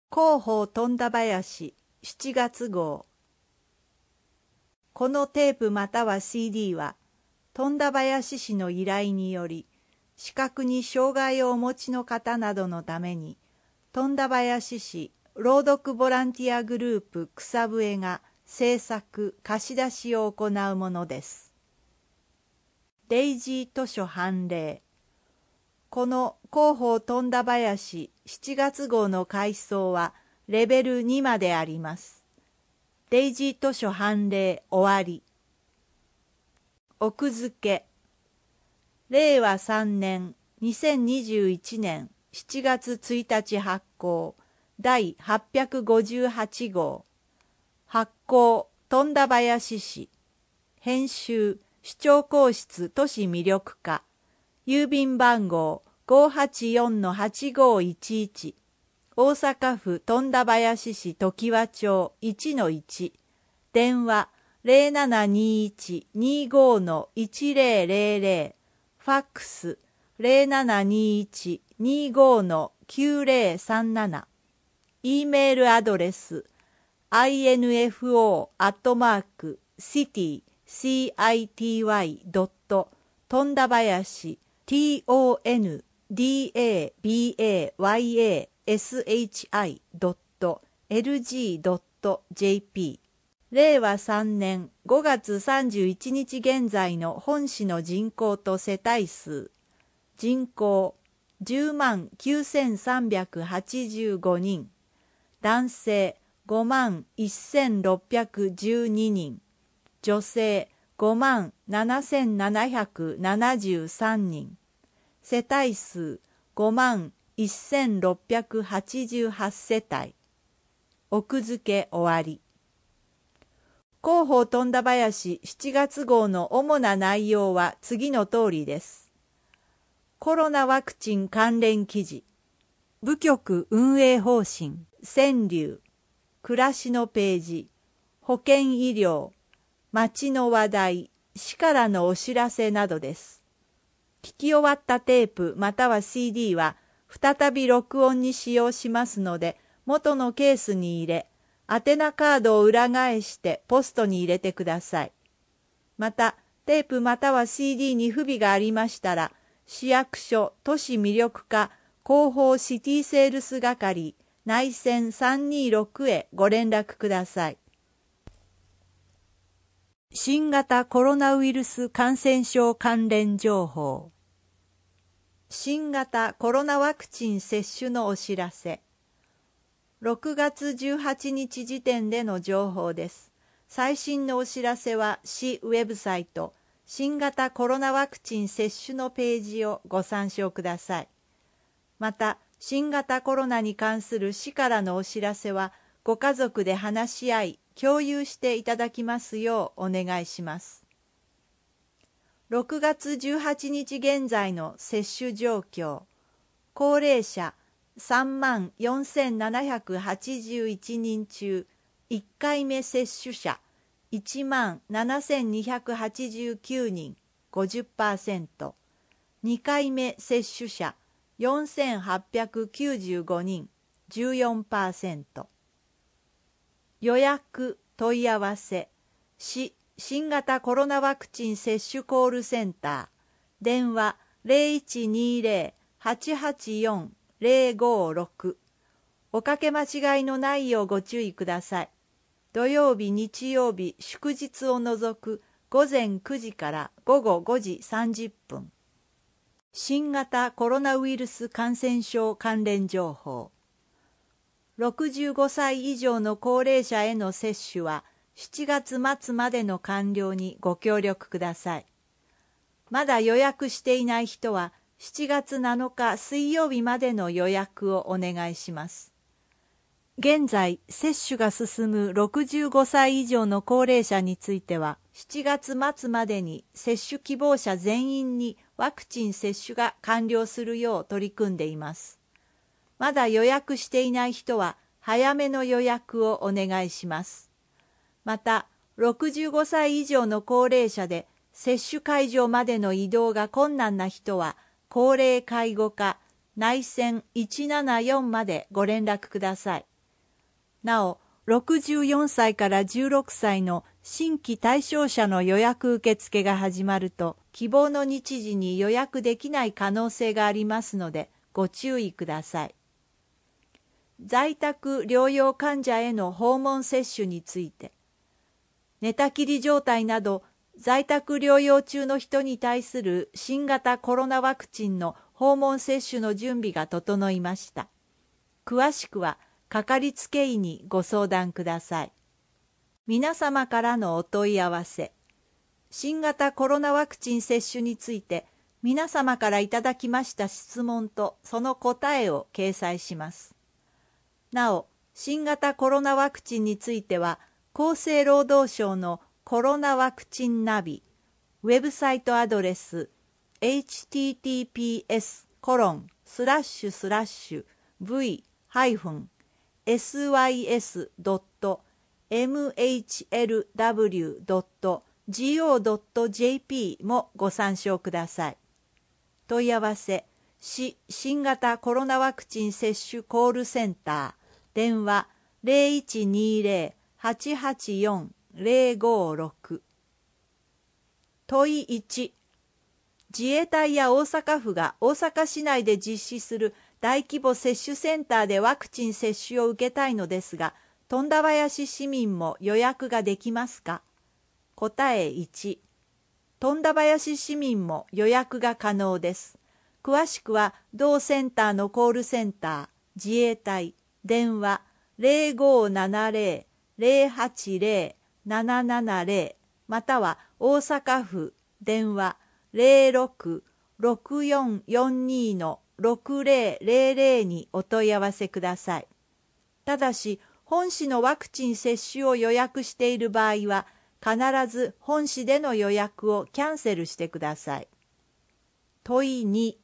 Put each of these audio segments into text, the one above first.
広報富田林7月号。このテープまたは CD は富田林市の依頼により視覚に障害をお持ちの方などのために富田林市朗読ボランティアグループ草笛が制作貸し出しを行うものです。デイジー図書判例。この広報富田林7月号の回想はレベル2まであります。デイジー図書判例終わり。奥付け。令和3年2021年7月1日発行第858号。発行富田林市。編集市長公室都市魅力課。郵便番号 584-8511 大阪府富田林市常盤町 1-1 電話 0721-25-1000 ファックス 0721-25-9037 E メールアドレス info@city.富田林tondabayashi.lg.jp 令和3年5月31日現在の本市の人口と世帯数。人口 109,385 人。男性 51,612 人。女性 57,773 人。世帯数 51,688 世帯。奥付け終わり。広報富田林7月号の主な内容は次の通りです。コロナワクチン関連記事。部局運営方針。川柳。暮らしのページ。保健医療。町の話題。市からのお知らせなどです。聞き終わったテープまたは CD は再び録音に使用しますので元のケースに入れ、宛名カードを裏返してポストに入れてください。また、テープまたは CD に不備がありましたら、市役所都市魅力課広報シティセールス係内線326へご連絡ください。新型コロナウイルス感染症関連情報。新型コロナワクチン接種のお知らせ。6月18日時点での情報です。最新のお知らせは市ウェブサイト新型コロナワクチン接種のページをご参照ください。また、新型コロナに関する市からのお知らせはご家族で話し合い、共有していただきますようお願いします。6月18日現在の接種状況。高齢者34,781 人中、1回目接種者17,289 人、50%。2回目接種者4,895 人、14%。予約問い合わせ。市新型コロナワクチン接種コールセンター。電話 0120-884-056。おかけ間違いのないようご注意ください。土曜日、日曜日、祝日を除く午前9時から午後5時30分。新型コロナウイルス感染症関連情報。65歳以上の高齢者への接種は7月末までの完了にご協力ください。まだ予約していない人は7月7日水曜日までの予約をお願いします。現在、接種が進む65歳以上の高齢者については、7月末までに接種希望者全員にワクチン接種が完了するよう取り組んでいます。まだ予約していない人は早めの予約をお願いします。また、65歳以上の高齢者で接種会場までの移動が困難な人は、高齢介護課内線174までご連絡ください。 なお、64歳から16歳の新規対象者の予約受付が始まると、希望の日時に予約できない可能性がありますので、ご注意ください。在宅療養患者への訪問接種について、寝たきり状態など在宅療養中の人に対する新型コロナワクチンの訪問接種の準備が整いました。詳しくはかかりつけ医にご相談ください。皆様からのお問い合わせ。新型コロナワクチン接種について皆様からいただきました質問とその答えを掲載します。なお、新型コロナワクチンについては、厚生労働省のコロナワクチンナビ、ウェブサイトアドレス https://v-sys.mhlw.go.jp もご参照ください。問い合わせ、市新型コロナワクチン接種コールセンター、電話 0120-884-056。問い1。自衛隊や大阪府が大阪市内で実施する大規模接種センターでワクチン接種を受けたいのですが、富田林市民も予約ができますか？答え1。富田林市民も予約が可能です。詳しくは同センターのコールセンター、自衛隊、電話 0570-080-770 または大阪府電話 06-6442-6000 にお問い合わせください。ただし、本市のワクチン接種を予約している場合は、必ず本市での予約をキャンセルしてください。問い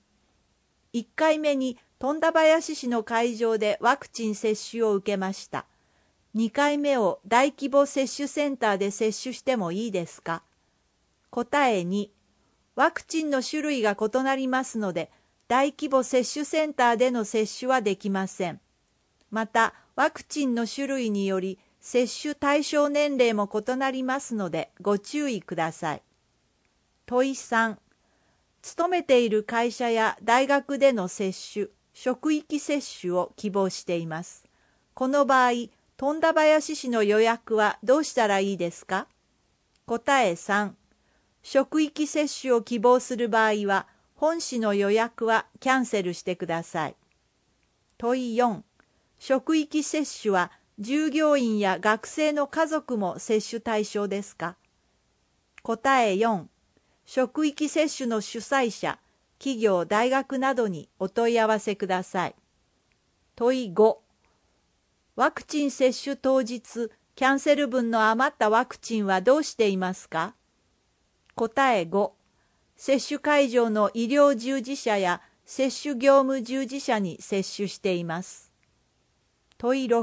2。1回目に富田林市の会場でワクチン接種を受けました。2回目を大規模接種センターで接種してもいいですか？答え2。ワクチンの種類が異なりますので、大規模接種センターでの接種はできません。また、ワクチンの種類により、接種対象年齢も異なりますので、ご注意ください。問い3。勤めている会社や大学での接種、職域接種を希望しています。この場合、富田林市の予約はどうしたらいいですか？答え3。職域接種を希望する場合は、本市の予約はキャンセルしてください。問い4。職域接種は従業員や学生の家族も接種対象ですか？答え4。職域接種の主催者、企業、大学などにお問い合わせください。問い5。ワクチン接種当日、キャンセル分の余ったワクチンはどうしていますか？答え5。接種会場の医療従事者や接種業務従事者に接種しています。問い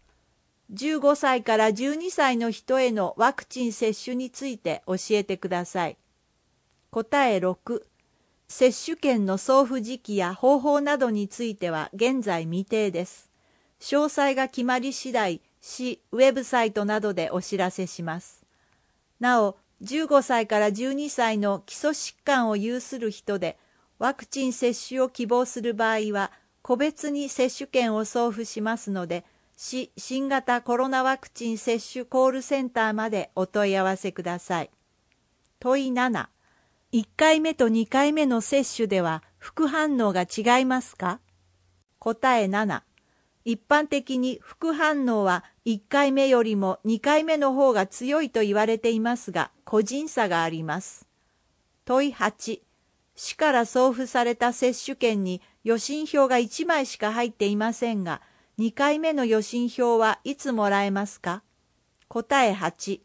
6。15歳から12歳の人へのワクチン接種について教えてください。答え6。接種券の送付時期や方法などについては現在未定です。詳細が決まり次第、市ウェブサイトなどでお知らせします。なお、15歳から12歳の基礎疾患を有する人で、ワクチン接種を希望する場合は、個別に接種券を送付しますので、市新型コロナワクチン接種コールセンターまでお問い合わせください。問い7。1回目と2回目の接種では副反応が違いますか？答え7。一般的に副反応は1回目よりも2回目の方が強いと言われていますが、個人差があります。問い8。市から送付された接種券に予診票が1枚しか入っていませんが、2回目の予診票はいつもらえますか？答え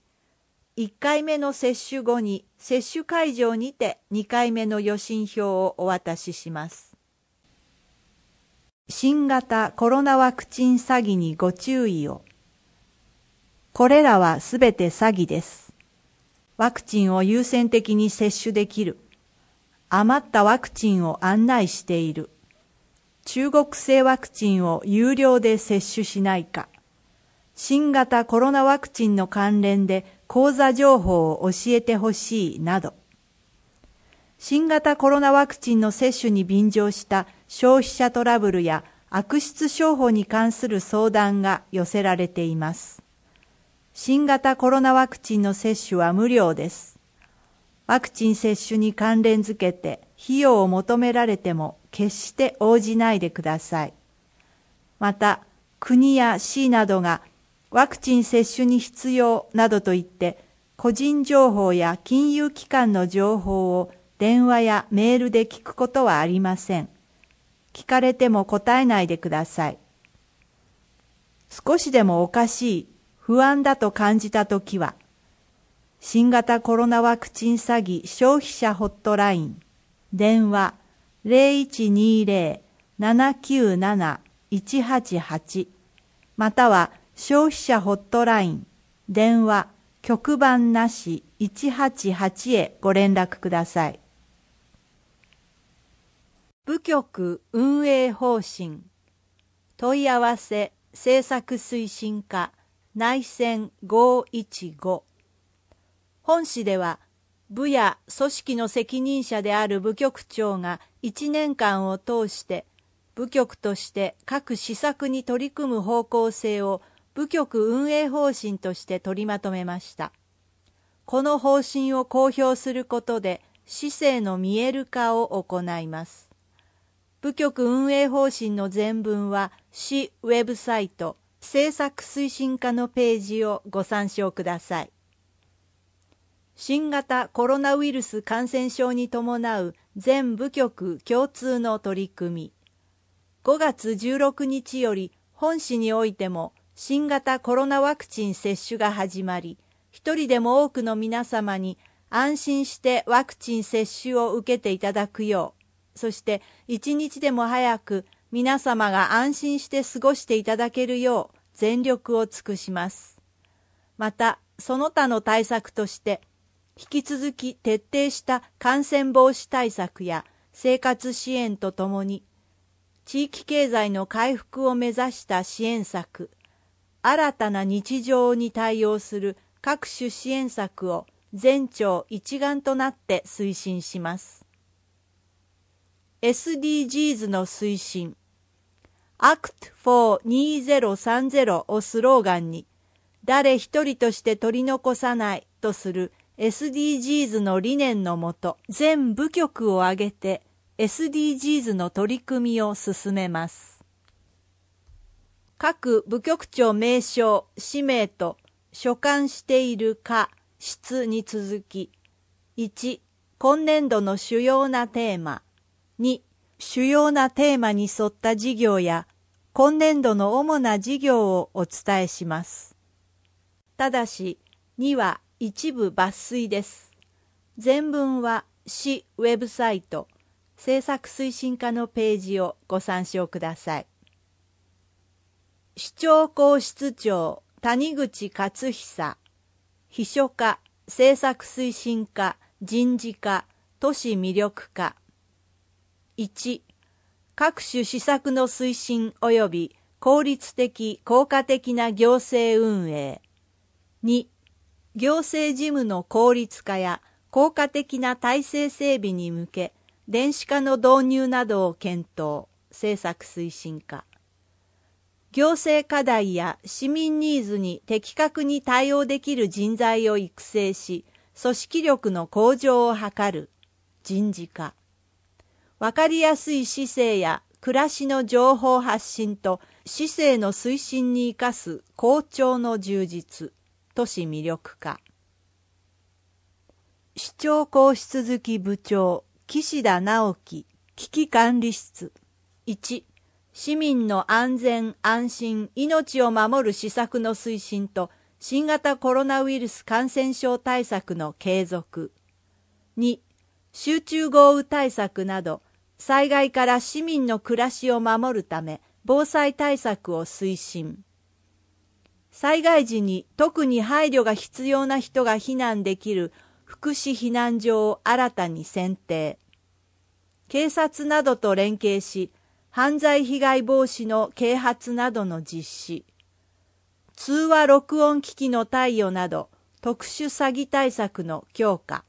8。1回目の接種後に接種会場にて2回目の予診票をお渡しします。新型コロナワクチン詐欺にご注意を。これらはすべて詐欺です。ワクチンを優先的に接種できる。余ったワクチンを案内している。中国製ワクチンを有料で接種しないか。 新型コロナワクチンの関連で口座情報を教えてほしいなど、新型コロナワクチンの接種に便乗した消費者トラブルや悪質商法に関する相談が寄せられています。新型コロナワクチンの接種は無料です。ワクチン接種に関連づけて費用を求められても決して応じないでください。また、国や市などがワクチン接種に必要などと言って個人情報や金融機関の情報を電話やメールで聞くことはありません。聞かれても答えないでください。少しでもおかしい、不安だと感じたときは、新型コロナワクチン詐欺消費者ホットライン、電話 0120-797-188 または消費者ホットライン、電話局番なし188へご連絡ください。部局運営方針、問い合わせ政策推進課内線515。本誌では、部や組織の責任者である部局長が1年間を通して、部局として各施策に取り組む方向性を部局運営方針として取りまとめました。この方針を公表することで、市政の見える化を行います。部局運営方針の全文は、市ウェブサイト、政策推進課のページをご参照ください。新型コロナウイルス感染症に伴う全部局共通の取り組み。5月16日より本市においても新型コロナワクチン接種が始まり、一人でも多くの皆様に安心してワクチン接種を受けていただくよう、そして一日でも早く皆様が安心して過ごしていただけるよう全力を尽くします。また、その他の対策として、引き続き徹底した感染防止対策や生活支援とともに、地域経済の回復を目指した支援策、新たな日常に対応する各種支援策を全庁一丸となって推進します。SDGs の推進、Act for 2030をスローガンに、誰一人として取り残さないとする SDGs の理念のもと、全部局を挙げて SDGs の取り組みを進めます。各部局長名称、氏名と所管している課、室に続き、1、今年度の主要なテーマ、2、主要なテーマに沿った事業や今年度の主な事業をお伝えします。ただし、2は一部抜粋です。全文は市ウェブサイト、政策推進課のページをご参照ください。市長公室長、谷口勝久、秘書課、政策推進課、人事課、都市魅力課。1、各種施策の推進及び効率的・効果的な行政運営。2、行政事務の効率化や効果的な体制整備に向け、電子化の導入などを検討、政策推進課。行政課題や市民ニーズに的確に対応できる人材を育成し、組織力の向上を図る、人事課。わかりやすい市政や暮らしの情報発信と市政の推進に生かす公聴の充実、都市魅力課。市長公室付部長、岸田直樹、危機管理室。1、市民の安全・安心、命を守る施策の推進と新型コロナウイルス感染症対策の継続。2、集中豪雨対策など、災害から市民の暮らしを守るため、防災対策を推進。災害時に特に配慮が必要な人が避難できる福祉避難所を新たに選定。警察などと連携し、犯罪被害防止の啓発などの実施。 通話録音機器の貸与など特殊詐欺対策の強化。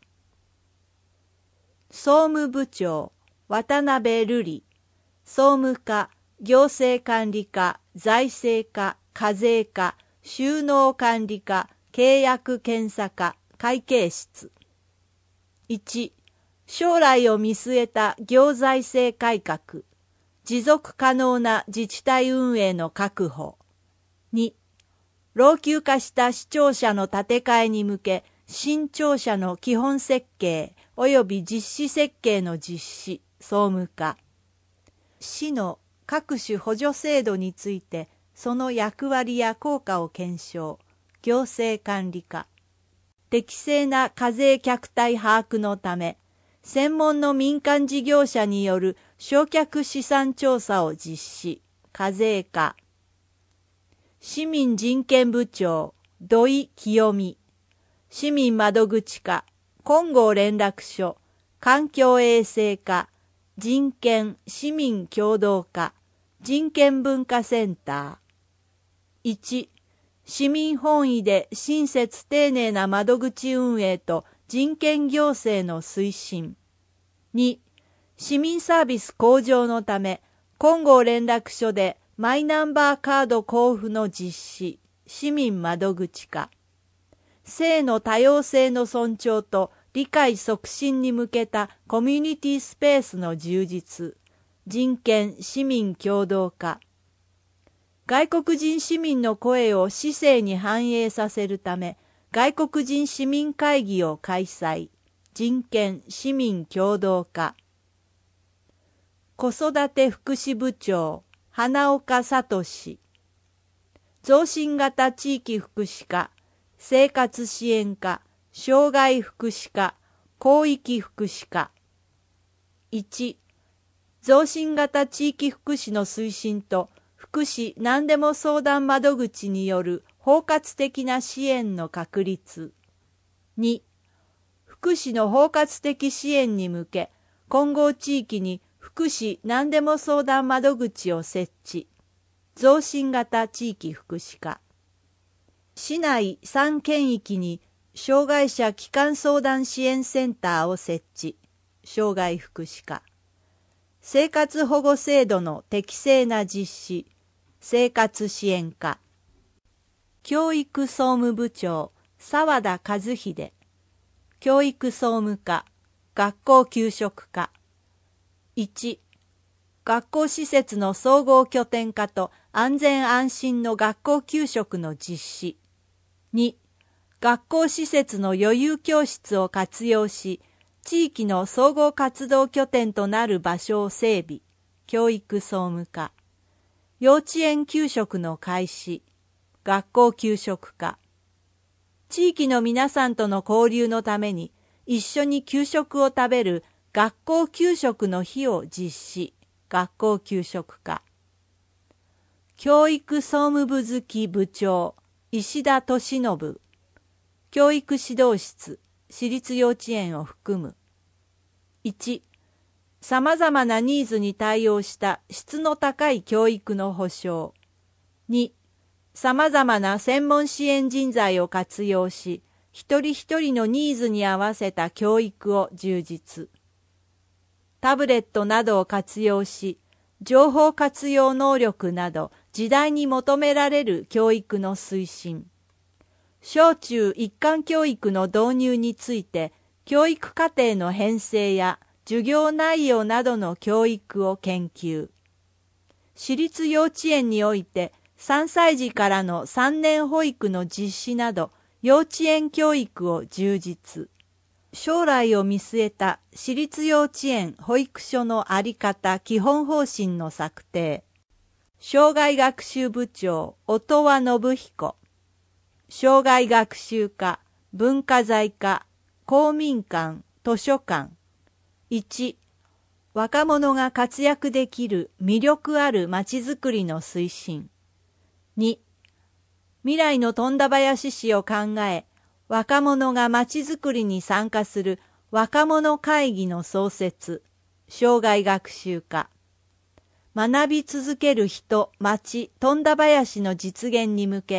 総務部長渡辺瑠璃、総務課、行政管理課、財政課、課税課、収納管理課、契約検査課、会計室。1、将来を見据えた行財政改革、持続可能な自治体運営の確保。2、老朽化した市庁舎の建て替えに向け、新庁舎の基本設計及び実施設計の実施、総務課。市の各種補助制度について、その役割や効果を検証、行政管理課。適正な課税客体把握のため、専門の民間事業者による償却資産調査を実施、課税課。市民人権部長、土井清美。市民窓口課、金剛連絡所、環境衛生課、人権市民共同課、人権文化センター。1、市民本位で親切丁寧な窓口運営と人権行政の推進。2、市民サービス向上のため、金剛連絡所でマイナンバーカード交付の実施、市民窓口課。性の多様性の尊重と理解促進に向けたコミュニティスペースの充実、人権市民共同課。外国人市民の声を市政に反映させるため、外国人市民会議を開催、人権市民共同課。子育て福祉部長、花岡聡。増進型地域福祉課、生活支援課、障害福祉課、広域福祉課。1、増進型地域福祉の推進と福祉何でも相談窓口による包括的な支援の確立。2、福祉の包括的支援に向け、混合地域に福祉何でも相談窓口を設置。増進型地域福祉課。市内3県域に障害者基幹相談支援センターを設置。障害福祉課。生活保護制度の適正な実施。生活支援課。教育総務部長、澤田和秀。教育総務課、学校給食課。1、学校施設の総合拠点化と安全安心の学校給食の実施。2、学校施設の余裕教室を活用し、地域の総合活動拠点となる場所を整備。教育総務課。幼稚園給食の開始。学校給食課。地域の皆さんとの交流のために、一緒に給食を食べる学校給食の日を実施。学校給食課。教育総務部付部長、石田俊信。教育指導室、私立幼稚園を含む。1、さまざまなニーズに対応した質の高い教育の保障。2、さまざまな専門支援人材を活用し、一人一人のニーズに合わせた教育を充実。タブレットなどを活用し、情報活用能力など時代に求められる教育の推進。小中一貫教育の導入について、教育課程の編成や授業内容などの教育を研究。私立幼稚園において3歳児からの3年保育の実施など幼稚園教育を充実。将来を見据えた私立幼稚園保育所の在り方基本方針の策定。障害学習部長音羽信彦。障害学習課、文化財課、公民館、図書館。1、若者が活躍できる魅力あるまちづくりの推進。2、未来の富田林市を考え、若者がまちづくりに参加する若者会議の創設。障害学習課。学び続ける人、町、富田林の実現に向け、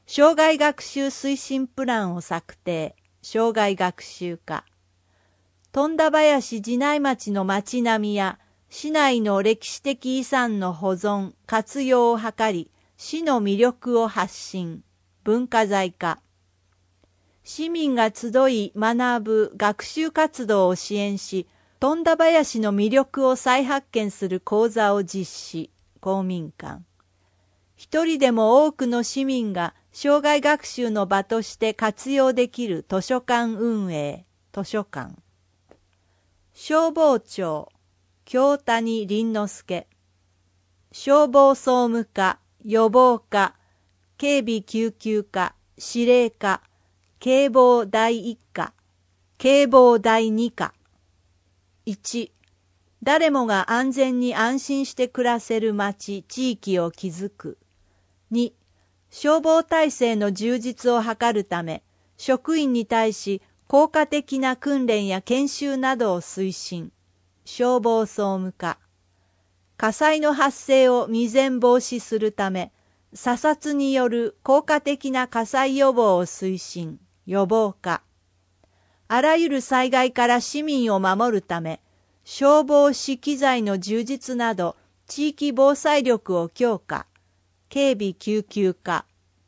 生涯学習推進プランを策定、生涯学習化。富田林寺内町の町並みや市内の歴史的遺産の保存、活用を図り、市の魅力を発信、文化財化。市民が集い学ぶ学習活動を支援し、富田林の魅力を再発見する講座を実施、公民館。一人でも多くの市民が生涯学習の場として活用できる図書館運営、図書館。消防庁、京谷凛之助。消防総務課、予防課、警備救急課、司令課、警防第1課、警防第2課。1、誰もが安全に安心して暮らせる町、地域を築く。2、消防体制の充実を図るため、職員に対し効果的な訓練や研修などを推進。消防総務課。火災の発生を未然防止するため、査察による効果的な火災予防を推進。予防課。あらゆる災害から市民を守るため、消防士機材の充実など、地域防災力を強化。警備救急課。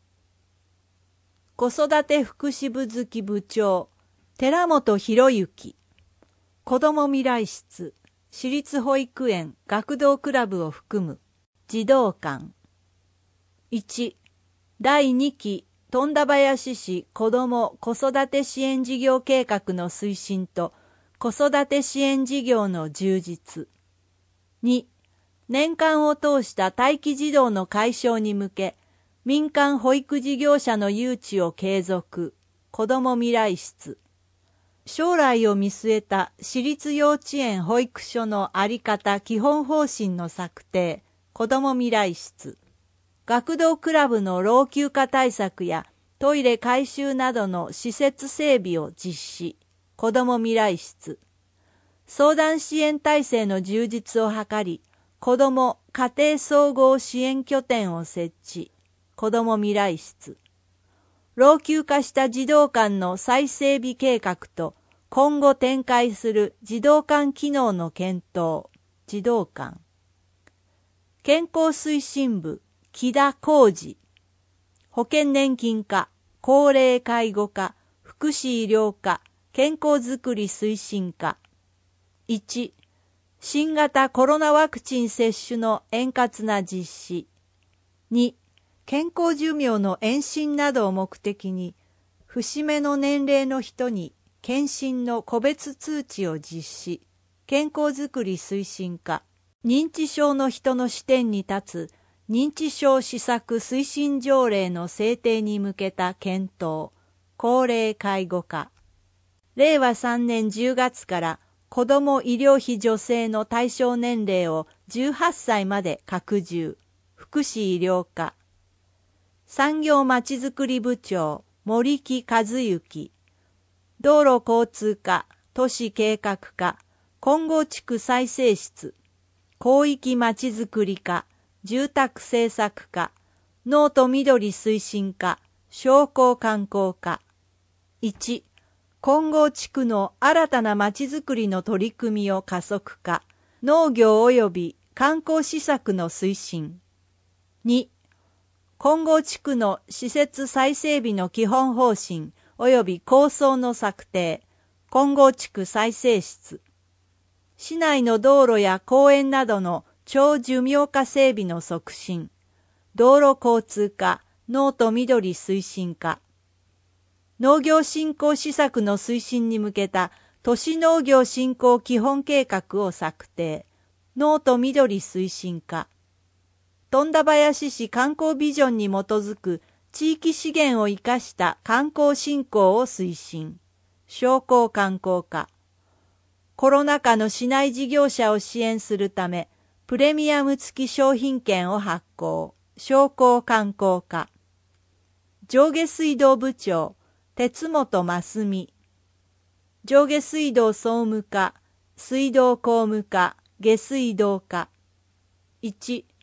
子育て福祉部付部長、寺本博之。子ども未来室、私立保育園、学童クラブを含む児童館。1、第2期富田林市子ども子育て支援事業計画の推進と子育て支援事業の充実。2、年間を通した待機児童の解消に向け、民間保育事業者の誘致を継続、子ども未来室。将来を見据えた私立幼稚園保育所の在り方基本方針の策定、子ども未来室。学童クラブの老朽化対策やトイレ改修などの施設整備を実施、子ども未来室。相談支援体制の充実を図り、子ども家庭総合支援拠点を設置、子ども未来室。老朽化した児童館の再整備計画と今後展開する児童館機能の検討、児童館。健康推進部、木田浩二。保険年金課、高齢介護課、福祉医療課、健康づくり推進課。1、新型コロナワクチン接種の円滑な実施。2、健康寿命の延伸などを目的に、節目の年齢の人に検診の個別通知を実施、健康づくり推進課。認知症の人の視点に立つ認知症施策推進条例の制定に向けた検討、高齢介護課。令和3年10月から子ども医療費助成の対象年齢を18歳まで拡充、福祉医療課。産業まちづくり部長、森木和幸。道路交通課、都市計画課、金剛地区再生室、広域まちづくり課、住宅政策課、農と緑推進課、商工観光課。1、金剛地区の新たなまちづくりの取り組みを加速化、農業及び観光施策の推進。2、金剛地区の施設再整備の基本方針及び構想の策定、金剛地区再生室。市内の道路や公園などの長寿命化整備の促進、道路交通課、農と緑推進課。農業振興施策の推進に向けた都市農業振興基本計画を策定、農と緑推進課。富田林市観光ビジョンに基づく地域資源を生かした観光振興を推進、商工観光課。コロナ禍の市内事業者を支援するため、プレミアム付き商品券を発行、商工観光課。上下水道部長、鉄本真澄。上下水道総務課、水道工務課、下水道課。1、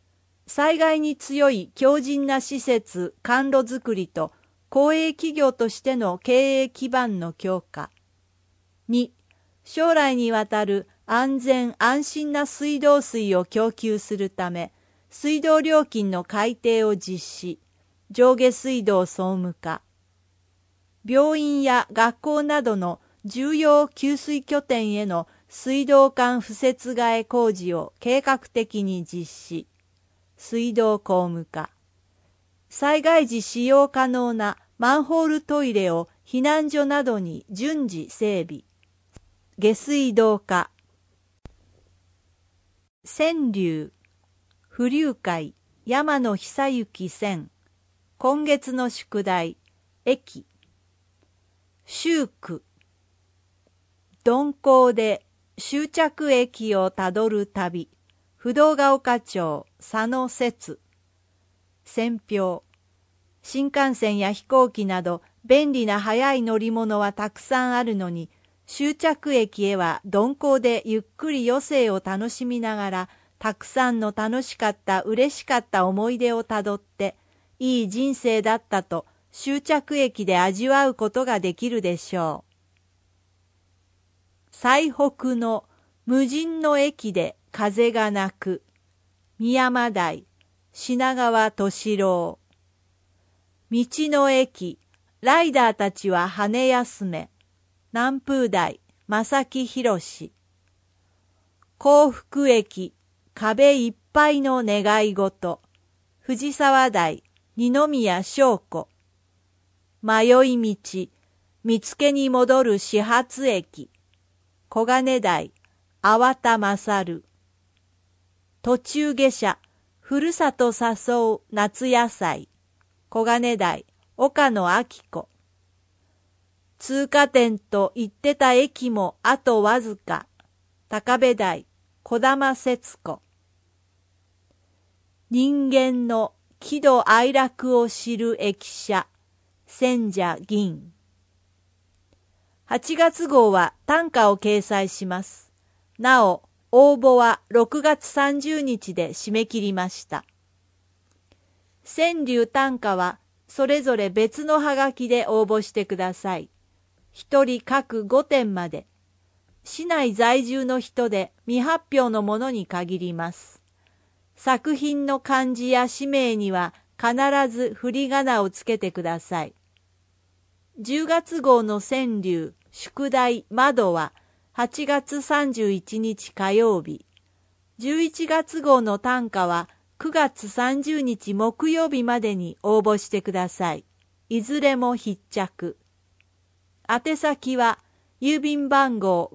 災害に強い強靭な施設・管路づくりと公営企業としての経営基盤の強化。2、将来にわたる安全・安心な水道水を供給するため、水道料金の改定を実施、上下水道総務化。病院や学校などの重要給水拠点への水道管敷設替え工事を計画的に実施、水道公務化。災害時使用可能なマンホールトイレを避難所などに順次整備、下水道化。川柳、不流会、山野久之選。今月の宿題、駅。終句。鈍行で終着駅をたどる旅。不動ヶ丘町、佐野節。選評。新幹線や飛行機など便利な速い乗り物はたくさんあるのに、終着駅へは鈍行でゆっくり余生を楽しみながら、たくさんの楽しかった、嬉しかった思い出をたどって、いい人生だったと終着駅で味わうことができるでしょう。最北の無人の駅で風が鳴く。三山台、品川敏郎。道の駅、ライダーたちは羽休め。南風台、正木宏。幸福駅、壁いっぱいの願い事。藤沢台、二宮翔子。迷い道、見つけに戻る始発駅。小金台、粟田勝。途中下車、ふるさと誘う夏野菜。小金台、岡野明子。通過点と言ってた駅もあとわずか。高部台、児玉節子。人間の喜怒哀楽を知る駅舎。千社銀。8月号は短歌を掲載します。なお、応募は6月30日で締め切りました。川柳短歌はそれぞれ別のハガキで応募してください。一人各5点まで。市内在住の人で未発表のものに限ります。作品の漢字や氏名には必ず振り仮名をつけてください。10月号の川柳、宿題窓は8月31日火曜日。11月号の短歌は9月30日木曜日までに応募してください。いずれも必着。宛先は郵便番号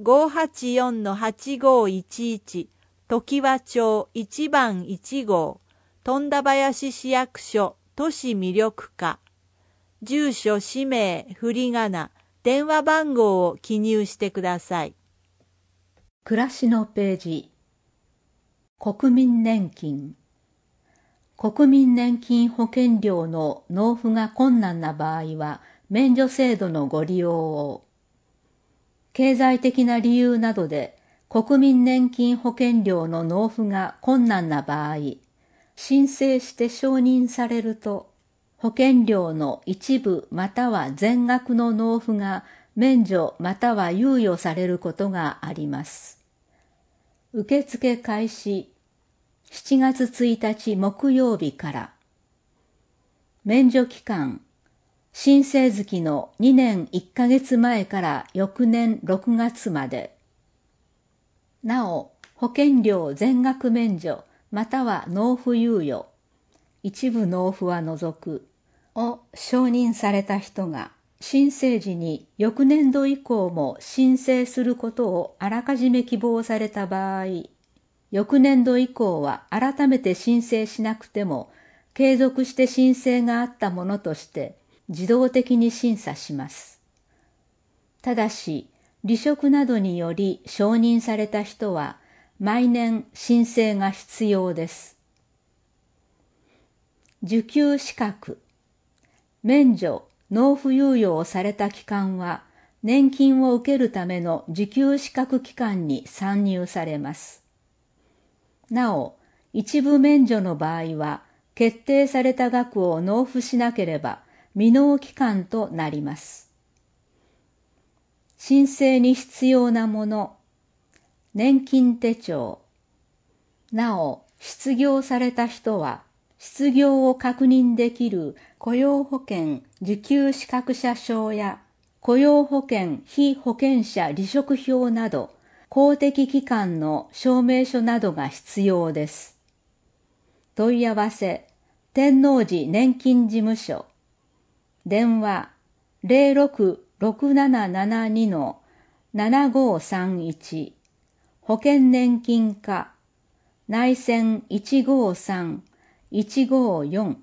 584-8511 常盤町1番1号富田林市役所都市魅力課。住所、氏名、振り仮名、電話番号を記入してください。 暮らしのページ。国民年金。国民年金保険料の納付が困難な場合は、免除制度のご利用を。経済的な理由などで、国民年金保険料の納付が困難な場合、申請して承認されると、保険料の一部または全額の納付が免除または猶予されることがあります。受付開始7月1日木曜日から。免除期間、申請月の2年1ヶ月前から翌年6月まで。なお、保険料全額免除または納付猶予、一部納付は除くを承認された人が、申請時に翌年度以降も申請することをあらかじめ希望された場合、翌年度以降は改めて申請しなくても、継続して申請があったものとして自動的に審査します。ただし、離職などにより承認された人は、毎年申請が必要です。受給資格。免除、納付猶予をされた期間は、年金を受けるための受給資格期間に算入されます。なお、 一部免除の場合は、決定された額を納付しなければ未納期間となります。申請に必要なもの、年金手帳。なお、失業された人は、失業を確認できる雇用保険受給資格者証や雇用保険被保険者離職票など、公的機関の証明書などが必要です。問い合わせ、天王寺年金事務所。電話、066772-7531。保険年金課、内線153-154。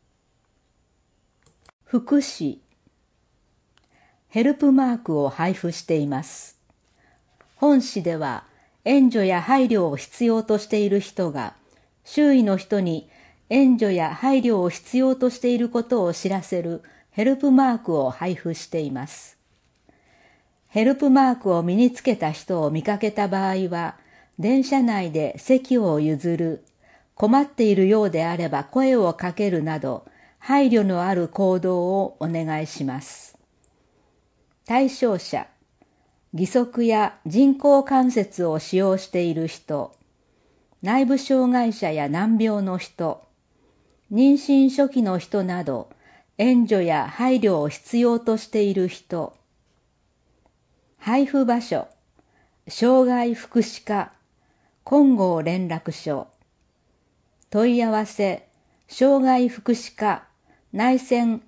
福祉。ヘルプマークを配布しています。本誌では、援助や配慮を必要としている人が、周囲の人に援助や配慮を必要としていることを知らせるヘルプマークを配布しています。ヘルプマークを身につけた人を見かけた場合は、電車内で席を譲る、困っているようであれば声をかけるなど、配慮のある行動をお願いします。対象者、義足や人工関節を使用している人、内部障害者や難病の人、妊娠初期の人など、援助や配慮を必要としている人。配布場所、障害福祉課、金剛連絡所。問い合わせ、障害福祉課、内線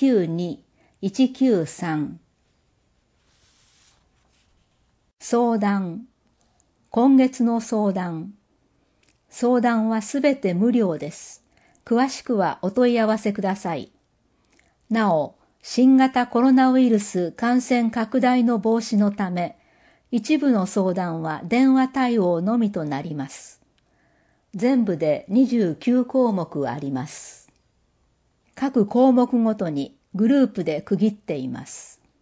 192-193。相談、今月の相談。相談はすべて無料です。詳しくはお問い合わせください。なお、新型コロナウイルス感染拡大の防止のため、一部の相談は電話対応のみとなります。全部で29項目あります。各項目ごとにグループで区切っています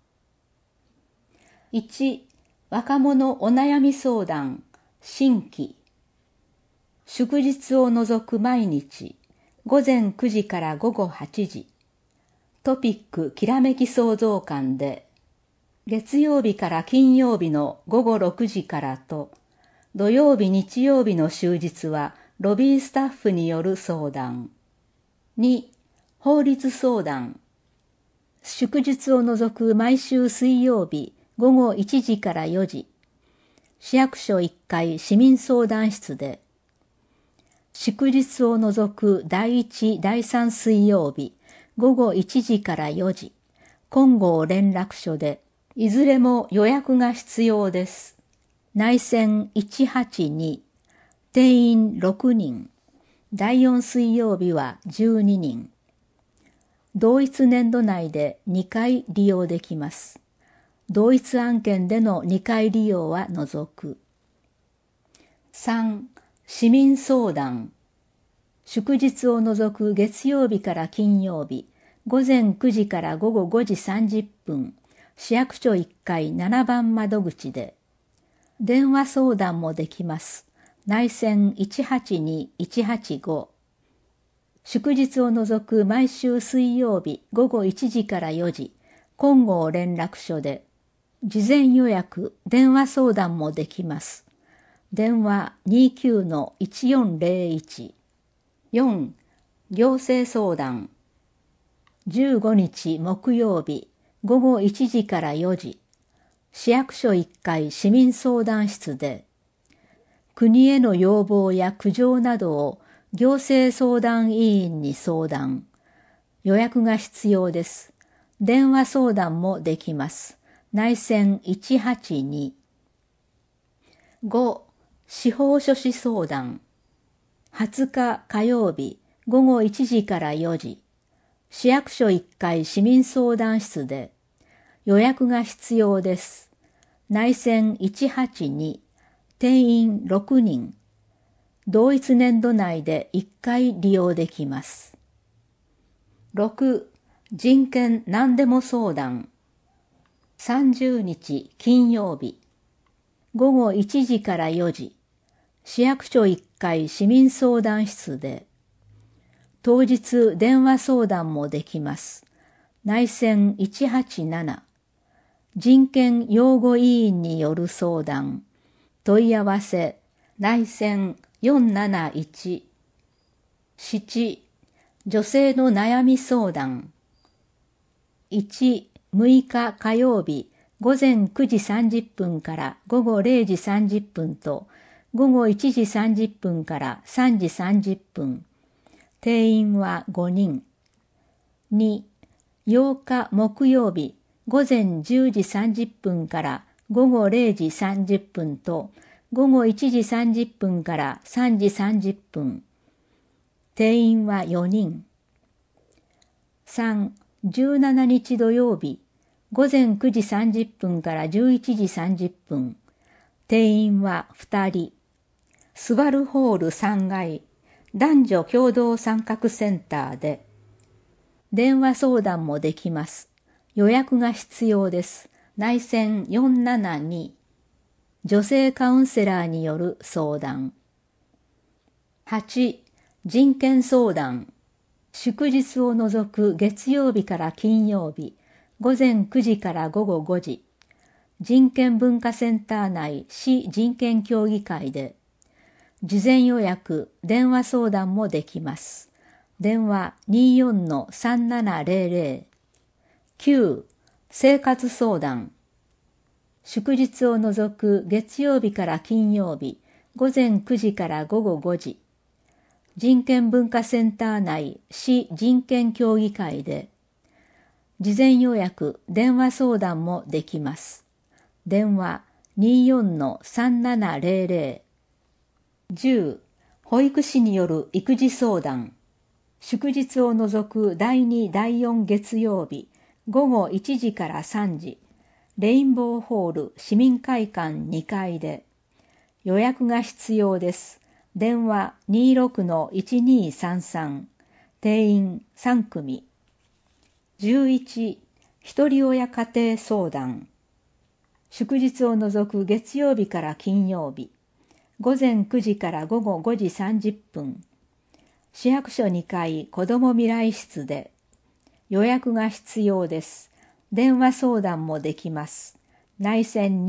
。1、若者お悩み相談、新規。祝日を除く毎日、午前9時から午後8時。トピックきらめき創造館で、月曜日から金曜日の午後6時からと、土曜日日曜日の終日はロビースタッフによる相談。2、法律相談。祝日を除く毎週水曜日午後1時から4時。市役所1階市民相談室で、祝日を除く第1、第3水曜日午後1時から4時、金剛連絡所で、いずれも予約が必要です。内線182、定員6人、第4水曜日は12人。同一年度内で2回利用できます。同一案件での2回利用は除く。3、市民相談。祝日を除く月曜日から金曜日、午前9時から午後5時30分、市役所1階7番窓口で、電話相談もできます。内線182-185。祝日を除く毎週水曜日午後1時から4時、金剛連絡所で、事前予約、電話相談もできます。電話 29-1401。4、行政相談。15日木曜日午後1時から4時、市役所1階市民相談室で、国への要望や苦情などを行政相談委員に相談。予約が必要です。電話相談もできます。内線182。5、司法書士相談。20日火曜日午後1時から4時、市役所1階市民相談室で、予約が必要です。内線182、定員6人。同一年度内で1回利用できます。6、人権何でも相談。30日金曜日、午後1時から4時、 市役所1階市民相談室で、当日電話相談もできます。内線187、人権擁護委員による相談、問い合わせ、内線471、7、女性の悩み相談、1、6日火曜日、午前9時30分から午後0時30分と、午後1時30分から3時30分。定員は5人。2、8日木曜日、午前10時30分から午後0時30分と、午後1時30分から3時30分。定員は4人。3、17日土曜日、午前9時30分から11時30分。定員は2人。スバルホール3階、男女共同参画センターで。電話相談もできます。予約が必要です。内線472。女性カウンセラーによる相談。8、人権相談。祝日を除く月曜日から金曜日、午前9時から午後5時。人権文化センター内市人権協議会で。事前予約、電話相談もできます。電話 24-3700。9、生活相談。祝日を除く月曜日から金曜日、午前9時から午後5時。人権文化センター内市人権協議会で。事前予約、電話相談もできます。電話 24-3700。10、保育士による育児相談。祝日を除く第2、第4月曜日、午後1時から3時、レインボーホール市民会館2階で。予約が必要です。電話 26-1233。定員3組。11、ひとり親家庭相談。祝日を除く月曜日から金曜日。午前9時から午後5時30分。市役所2階子ども未来室で。予約が必要です。電話相談もできます。内線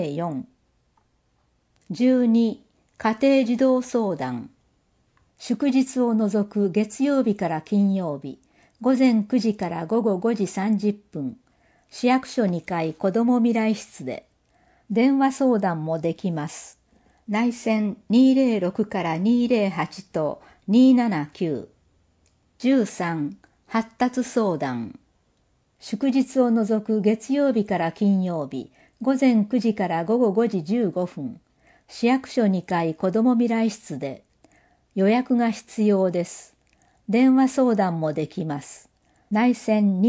204。12、家庭児童相談。祝日を除く月曜日から金曜日。午前9時から午後5時30分。市役所2階子ども未来室で。電話相談もできます。内線206から208と279。13、発達相談。祝日を除く月曜日から金曜日、午前9時から午後5時15分。市役所2階子ども未来室で。予約が必要です。電話相談もできます。内線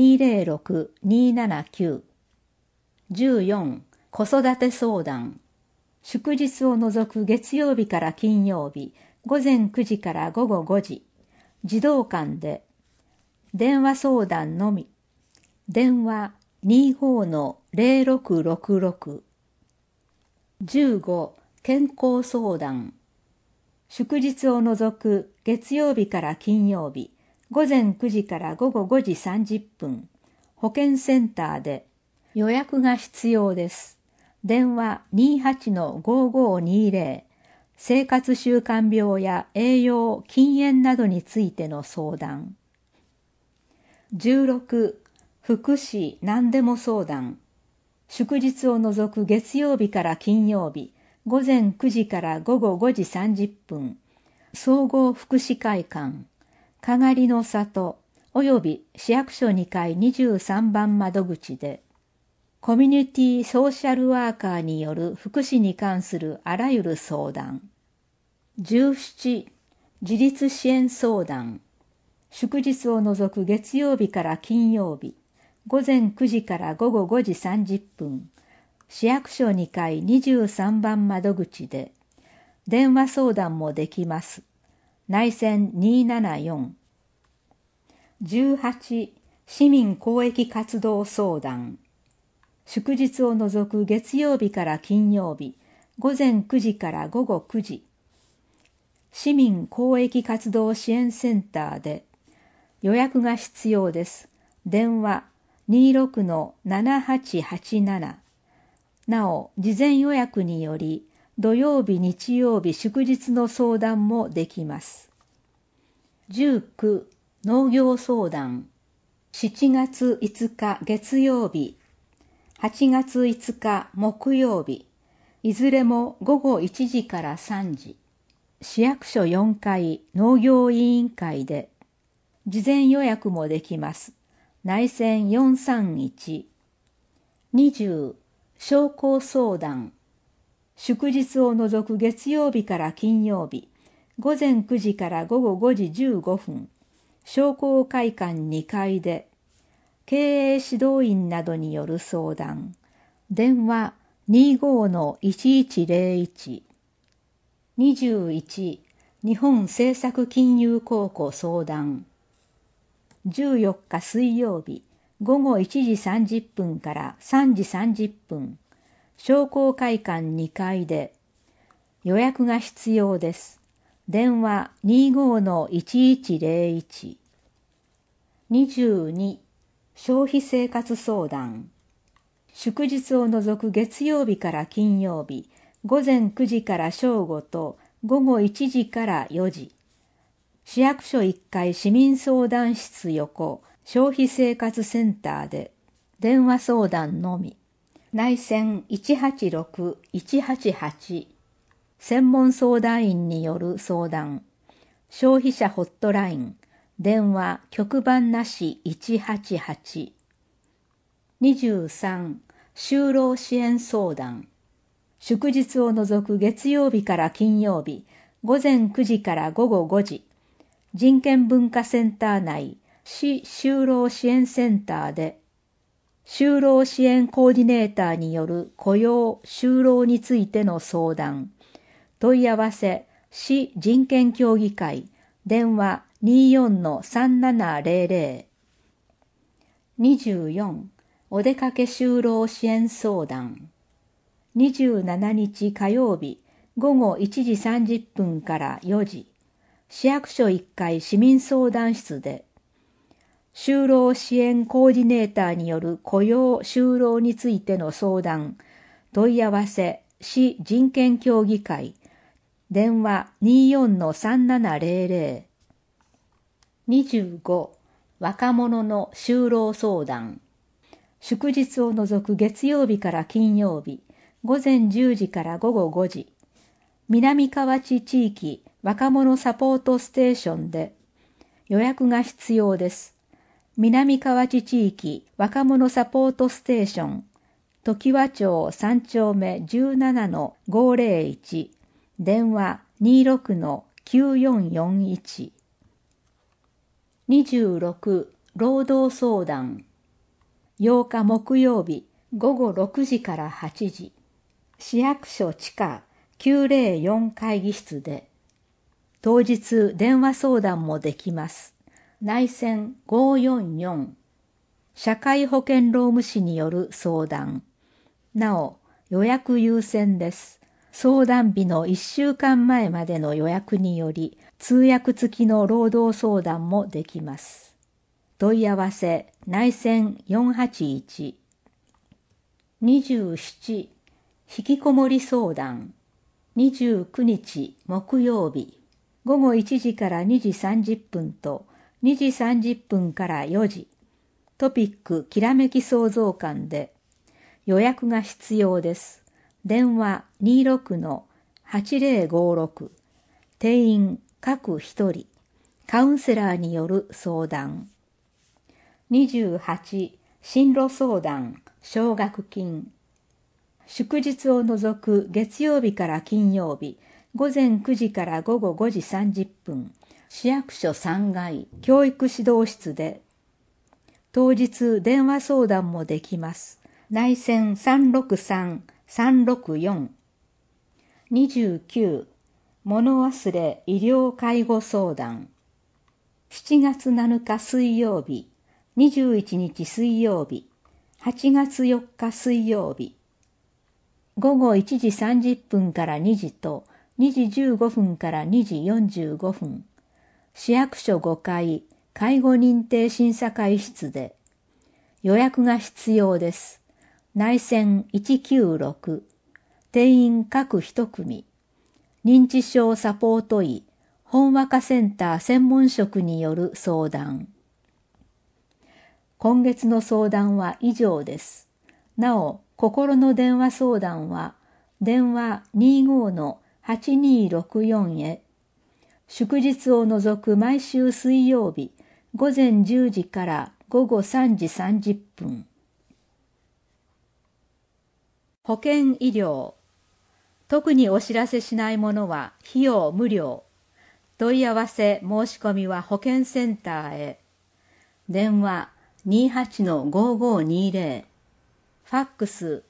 206-279。14、子育て相談。祝日を除く月曜日から金曜日、午前9時から午後5時。児童館で。電話相談のみ。電話 25-0666。15、健康相談。祝日を除く月曜日から金曜日、午前9時から午後5時30分。保健センターで。予約が必要です。電話 28-5520。生活習慣病や栄養、禁煙などについての相談。16、福祉何でも相談。祝日を除く月曜日から金曜日、午前9時から午後5時30分。総合福祉会館、かがりの里、および市役所2階23番窓口で。コミュニティソーシャルワーカーによる福祉に関するあらゆる相談。17、自立支援相談。祝日を除く月曜日から金曜日、午前9時から午後5時30分。市役所2階23番窓口で。電話相談もできます。内線274。18、市民公益活動相談。祝日を除く月曜日から金曜日、午前9時から午後9時。 市民公益活動支援センターで予約が必要です。電話 26-7887。なお、事前予約により土曜日、日曜日、祝日の相談もできます。19、農業相談。7月5日月曜日、8月5日木曜日、いずれも午後1時から3時。市役所4階農業委員会で、事前予約もできます。内線431。20、商工相談。祝日を除く月曜日から金曜日、午前9時から午後5時15分、商工会館2階で、経営指導員などによる相談。電話 25-1101。21、日本政策金融公庫相談。14日水曜日、午後1時30分から3時30分、商工会館2階で、予約が必要です。電話 25-1101。22、消費生活相談。祝日を除く月曜日から金曜日、午前9時から正午と午後1時から4時。市役所1階市民相談室横消費生活センターで電話相談のみ。内線186-188。専門相談員による相談。消費者ホットライン。電話局番なし188。23、就労支援相談。祝日を除く月曜日から金曜日、午前9時から午後5時、人権文化センター内、市就労支援センターで、就労支援コーディネーターによる雇用・就労についての相談。問い合わせ、市人権協議会、電話 24-3700。24、お出かけ就労支援相談。27日火曜日午後1時30分から4時、市役所1階市民相談室で、就労支援コーディネーターによる雇用・就労についての相談、問い合わせ、市人権協議会、電話 24-3700。25、若者の就労相談。祝日を除く月曜日から金曜日、午前10時から午後5時、南河内地域若者サポートステーションで予約が必要です。南河内地域若者サポートステーション、常盤町3丁目 17-501、電話 26-9441。26、労働相談。8日木曜日午後6時から8時、市役所地下904会議室で、当日電話相談もできます。内線544。社会保険労務士による相談。なお、予約優先です。相談日の1週間前までの予約により、通訳付きの労働相談もできます。問い合わせ、内線481。27、引きこもり相談。29日木曜日、午後1時から2時30分と2時30分から4時、トピックきらめき創造館で予約が必要です。電話 26-8056。定員各1人。カウンセラーによる相談。28、進路相談、奨学金。祝日を除く月曜日から金曜日、午前9時から午後5時30分、市役所3階教育指導室で、当日電話相談もできます。内線363-364。29、物忘れ医療介護相談。7月7日水曜日、21日水曜日、8月4日水曜日、午後1時30分から2時と 2時15分から2時45分、市役所5階介護認定審査会室で、予約が必要です。内線196、定員各1組、認知症サポート医、本和歌センター専門職による相談。今月の相談は以上です。なお、心の電話相談は、電話 25-8264 へ、祝日を除く毎週水曜日、午前10時から午後3時30分。保険医療。特にお知らせしないものは費用無料。問い合わせ申し込みは保健センターへ。電話 28-5520。ファックス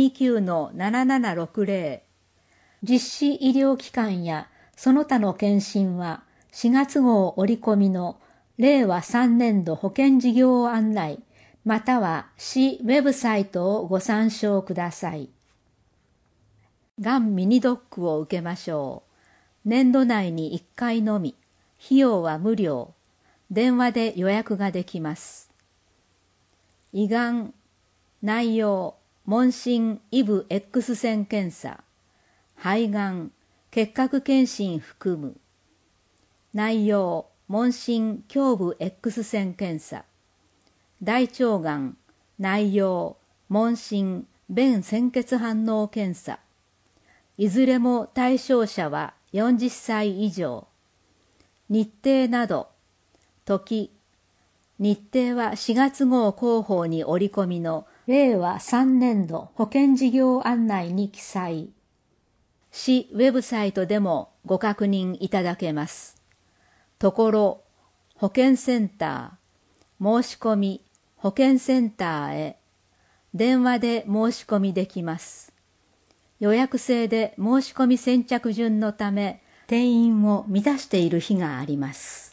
29-7760。実施医療機関やその他の検診は4月号折り込みの令和3年度保険事業案内または市ウェブサイトをご参照ください。がんミニドックを受けましょう。年度内に1回のみ。費用は無料。電話で予約ができます。胃がん、内容、問診イブ X 線検査、肺がん、結核検診含む。内容、問診胸部 X 線検査、大腸がん、内容、問診便潜血反応検査。いずれも対象者は40歳以上。日程など、時、日程は4月号広報に折り込みの令和3年度保険事業案内に記載。市ウェブサイトでもご確認いただけます。ところ、保健センター、申し込み、保健センターへ、電話で申し込みできます。予約制で申し込み先着順のため、定員を満たしている日があります。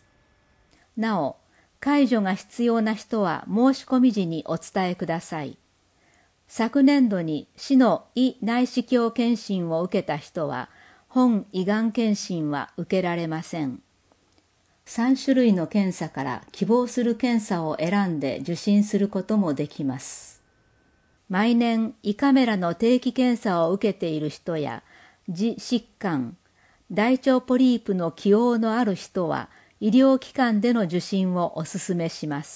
なお、介助が必要な人は申し込み時にお伝えください。昨年度に市の胃内視鏡検診を受けた人は、本胃がん検診は受けられません。3種類の検査から希望する検査を選んで受診することもできます。毎年胃カメラの定期検査を受けている人や、痔疾患、大腸ポリープの既往のある人は、医療機関での受診をお勧めします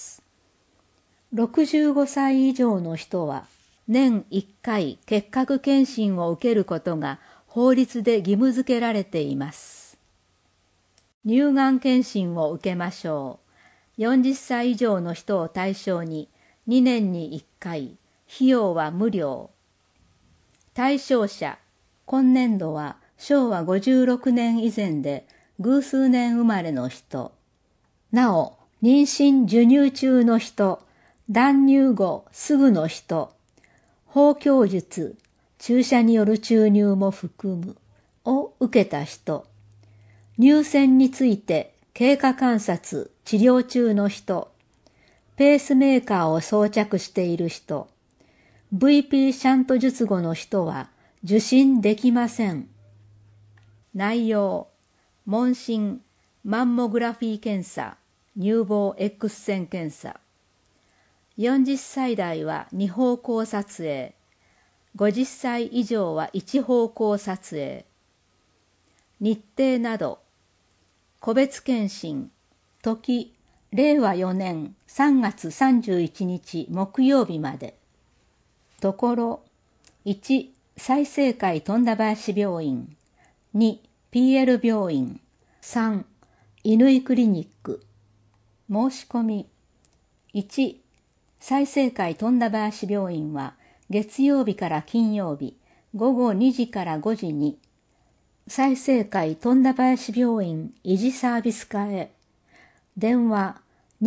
。65歳以上の人は、年1回結核検診を受けることが法律で義務付けられています。乳がん検診を受けましょう。40歳以上の人を対象に2年に1回、費用は無料。対象者、今年度は昭和56年以前で偶数年生まれの人。なお、妊娠授乳中の人、断乳後すぐの人、包協術、注射による注入も含むを受けた人、乳腺について経過観察、治療中の人、ペースメーカーを装着している人、VP シャント術後の人は受診できません。内容、問診、マンモグラフィー検査、乳房 X 線検査。40歳代は2方向撮影、50歳以上は1方向撮影。日程など、個別検診、時、令和4年3月31日木曜日まで。ところ、1、済生会富田林病院、2、PL 病院、3、乾クリニック。申し込み、1、済生会富田林病院は月曜日から金曜日午後2時から5時に、済生会富田林病院維持サービス課へ、電話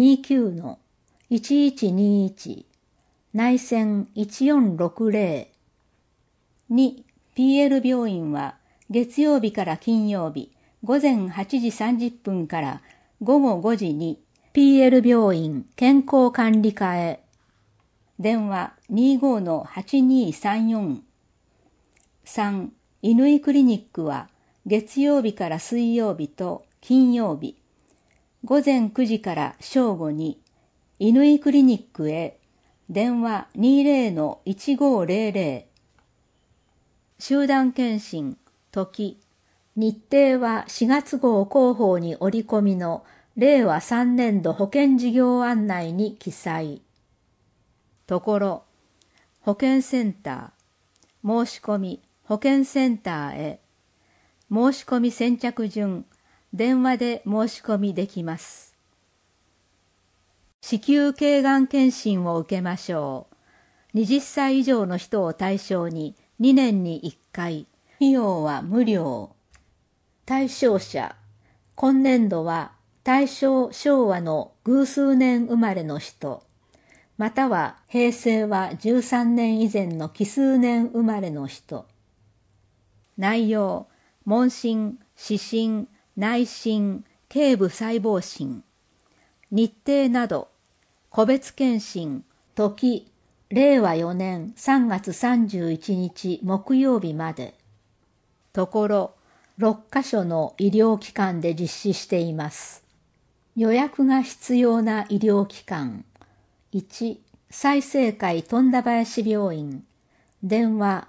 29-1121 内線1460。2、PL 病院は月曜日から金曜日午前8時30分から午後5時に PL 病院健康管理課へ、電話 25-8234。3、乾クリニックは月曜日から水曜日と金曜日、午前9時から正午に、乾クリニックへ、電話 20-1500。集団検診、時、日程は4月号広報に折り込みの令和3年度保険事業案内に記載。ところ、保健センター、申し込み、保健センターへ、申し込み先着順、電話で申し込みできます。子宮頸がん検診を受けましょう。20歳以上の人を対象に2年に1回、費用は無料。対象者、今年度は大正昭和の偶数年生まれの人、または平成は13年以前の奇数年生まれの人。内容、問診、視診、内診、頸部細胞診。日程など、個別検診、時、令和4年3月31日木曜日まで。ところ、6カ所の医療機関で実施しています。予約が必要な医療機関。1、済生会富田林病院。電話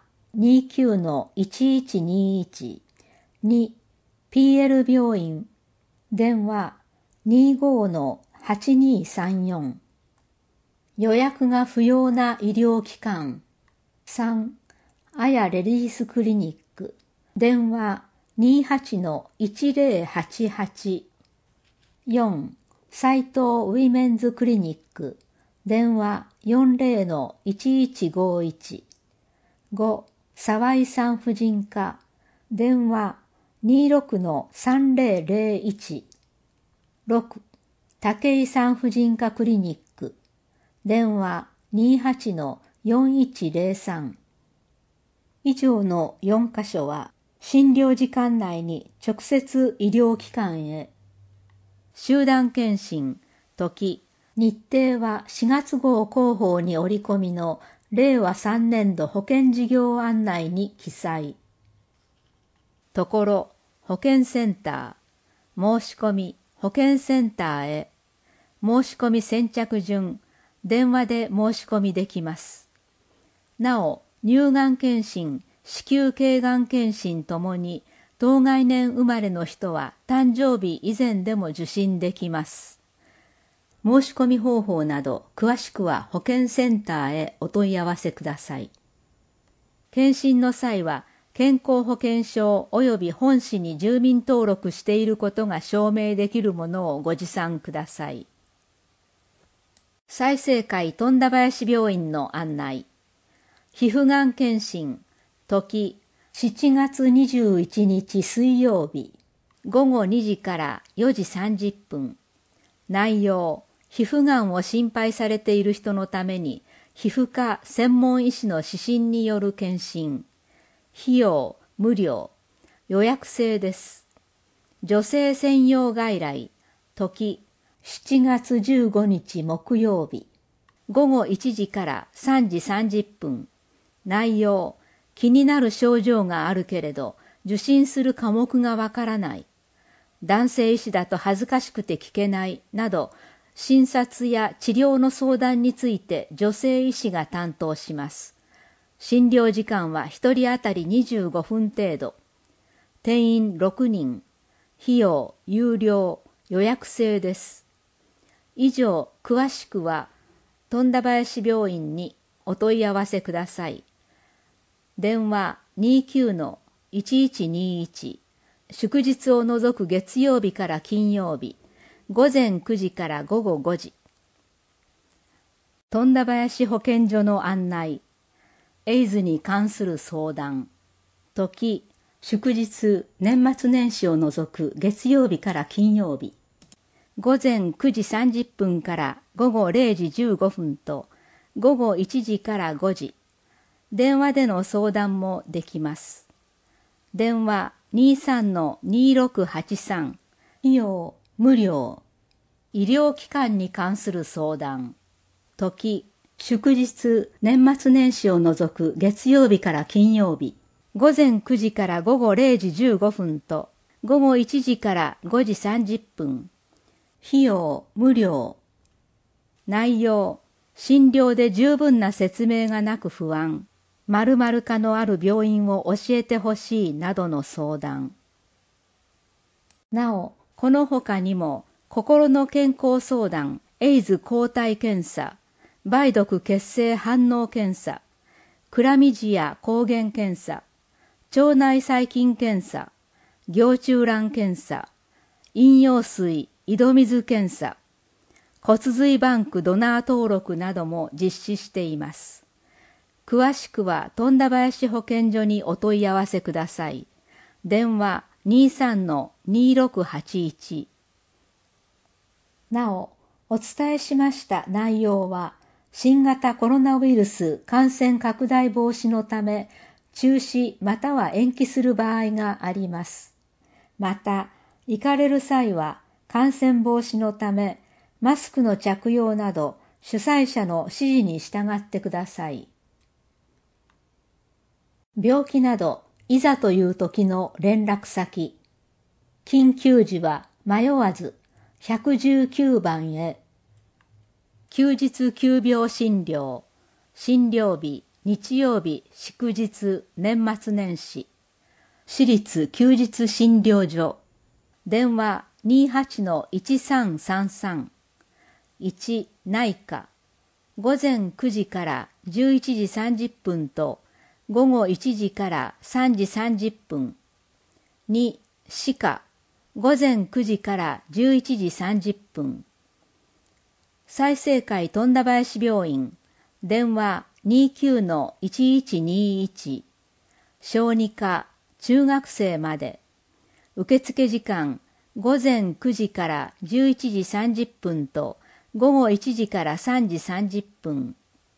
29-1121。2、PL 病院。電話 25-8234。予約が不要な医療機関。3、あやレディースクリニック。電話 28-1088。4、斉藤ウィメンズクリニック。電話 40-1151。5、沢井産婦人科。電話 26-3001。6、武井産婦人科クリニック。電話 28-4103。以上の4カ所は診療時間内に直接医療機関へ。集団検診、時、日程は4月号広報に折り込みの令和3年度保険事業案内に記載。ところ、保健センター、申し込み、保健センターへ、申し込み先着順、電話で申し込みできます。なお、乳がん検診、子宮頸がん検診ともに、当該年生まれの人は誕生日以前でも受診できます。申し込み方法など詳しくは保健センターへお問い合わせください。検診の際は健康保険証及び本市に住民登録していることが証明できるものをご持参ください。済生会富田林病院の案内。皮膚がん検診、時、7月21日水曜日、午後2時から4時30分。内容、皮膚がんを心配されている人のために、皮膚科専門医師の指針による検診。費用、無料。予約制です。女性専用外来、時、7月15日木曜日、午後1時から3時30分。内容、気になる症状があるけれど、受診する科目がわからない。男性医師だと恥ずかしくて聞けないなど、診察や治療の相談について女性医師が担当します。診療時間は1人当たり25分程度。定員6人。費用、有料、予約制です。以上、詳しくは、富田林病院にお問い合わせください。電話 29-1121。祝日を除く月曜日から金曜日、午前9時から午後5時。富田林保健所の案内。エイズに関する相談。時、祝日、年末年始を除く月曜日から金曜日。午前9時30分から午後0時15分と、午後1時から5時。電話での相談もできます。電話 23-2683。費用、無料。医療機関に関する相談。時、祝日、年末年始を除く月曜日から金曜日。 午前9時から午後0時15分と午後1時から5時30分。費用無料。内容、診療で十分な説明がなく不安。〇〇科のある病院を教えてほしいなどの相談。なお、この他にも、心の健康相談、エイズ抗体検査、梅毒血清反応検査、クラミジア抗原検査、腸内細菌検査、凝中卵検査、飲用水井戸水検査、骨髄バンクドナー登録なども実施しています。詳しくは富田林保健所にお問い合わせください。電話 23-2681。なお、お伝えしました内容は、新型コロナウイルス感染拡大防止のため、中止または延期する場合があります。また、行かれる際は、感染防止のため、マスクの着用など、主催者の指示に従ってください。病気など、いざという時の連絡先。緊急時は迷わず119番へ。休日急病診療、診療日、日曜日、祝日、年末年始。私立休日診療所。電話 28-1333。1、内科。午前9時から11時30分と午後1時から3時30分。2、歯科。午前9時から11時30分。済生会富田林病院。電話 29-1121。小児科、中学生まで。受付時間、午前9時から11時30分と午後1時から3時30分。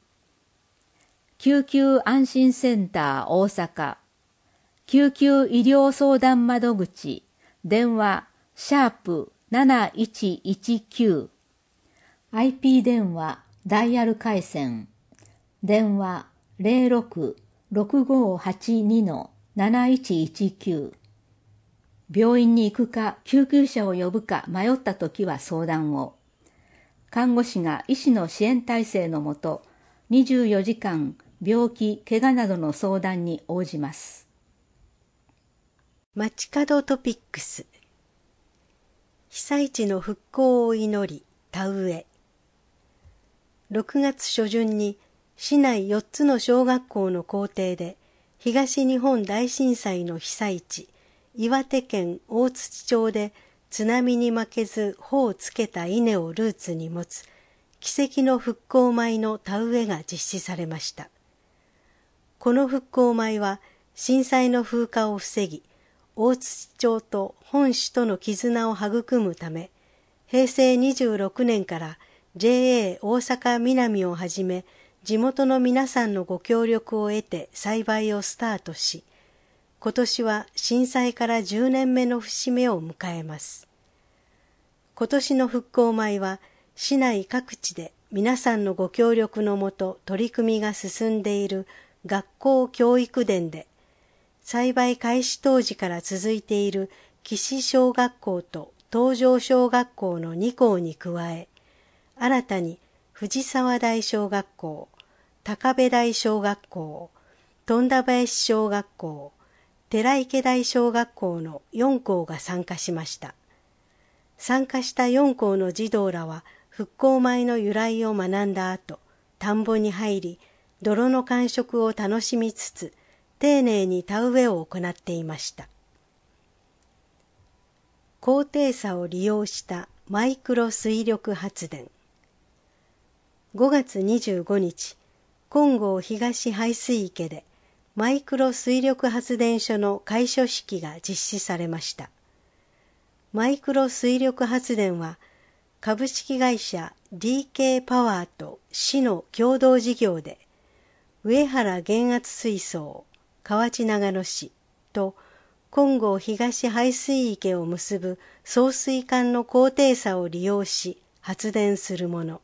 救急安心センター大阪。救急医療相談窓口。電話、#7119。IP 電話、ダイヤル回線。電話、06-6582-7119。病院に行くか救急車を呼ぶか迷ったときは相談を。看護師が医師の支援体制のもと、24時間病気、怪我などの相談に応じます。 街角トピックス。被災地の復興を祈り、田植え。6月初旬に市内4つの小学校の校庭で東日本大震災の被災地、岩手県大槌町で津波に負けず穂をつけた稲をルーツに持つ奇跡の復興米の田植えが実施されました。この復興米は震災の風化を防ぎ、大槌町と本市との絆を育むため、平成26年から JA 大阪南をはじめ地元の皆さんのご協力を得て栽培をスタートし、今年は震災から10年目の節目を迎えます。今年の復興米は市内各地で皆さんのご協力のもと取り組みが進んでいる学校教育田で、栽培開始当時から続いている岸小学校と東条小学校の2校に加え、新たに藤沢台小学校、高部台小学校、富田林小学校、寺池台小学校の4校が参加しました。参加した4校の児童らは復興米の由来を学んだ後、田んぼに入り、泥の感触を楽しみつつ、丁寧に田植えを行っていました。高低差を利用したマイクロ水力発電。5月25日、金剛東排水池でマイクロ水力発電所の開所式が実施されました。マイクロ水力発電は株式会社 DK パワーと市の共同事業で、上原減圧水槽、河内長野市と金剛東排水池を結ぶ送水管の高低差を利用し発電するもの。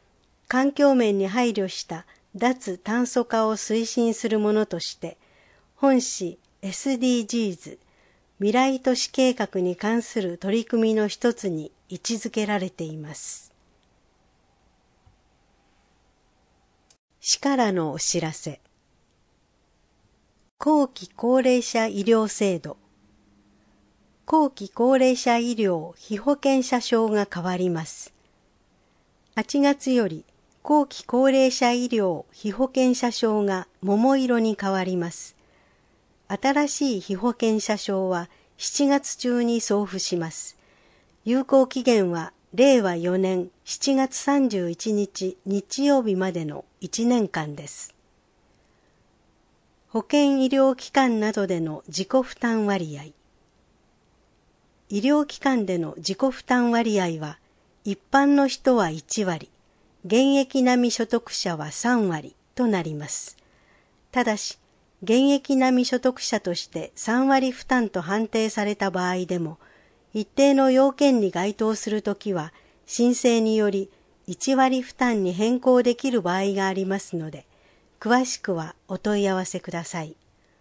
環境面に配慮した脱炭素化を推進するものとして、 本市 SDGs 未来都市計画に関する取り組みの一つに位置づけられています。市からのお知らせ。後期高齢者医療制度。後期高齢者医療被保険者証が変わります。8月より後期高齢者医療被保険者証が桃色に変わります。新しい被保険者証は7月中に送付します。有効期限は令和4年7月31日日曜日までの1年間です。保険医療機関などでの自己負担割合。医療機関での自己負担割合は、一般の人は1割、現役並み所得者は3割となります。ただし、現役並み所得者として3割負担と判定された場合でも、一定の要件に該当するときは、申請により1割負担に変更できる場合がありますので、詳しくはお問い合わせください。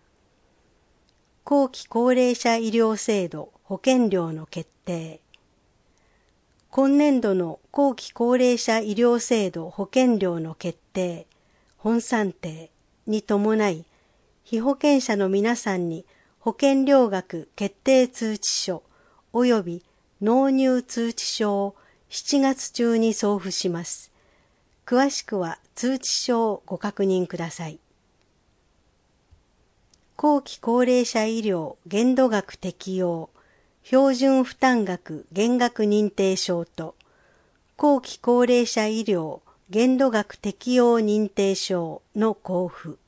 後期高齢者医療制度保険料の決定。今年度の後期高齢者医療制度保険料の決定、本算定に伴い、被保険者の皆さんに保険料額決定通知書及び納入通知書を7月中に送付します。詳しくは通知書をご確認ください。後期高齢者医療限度額適用標準負担額減額認定証と後期高齢者医療限度額適用認定証の交付。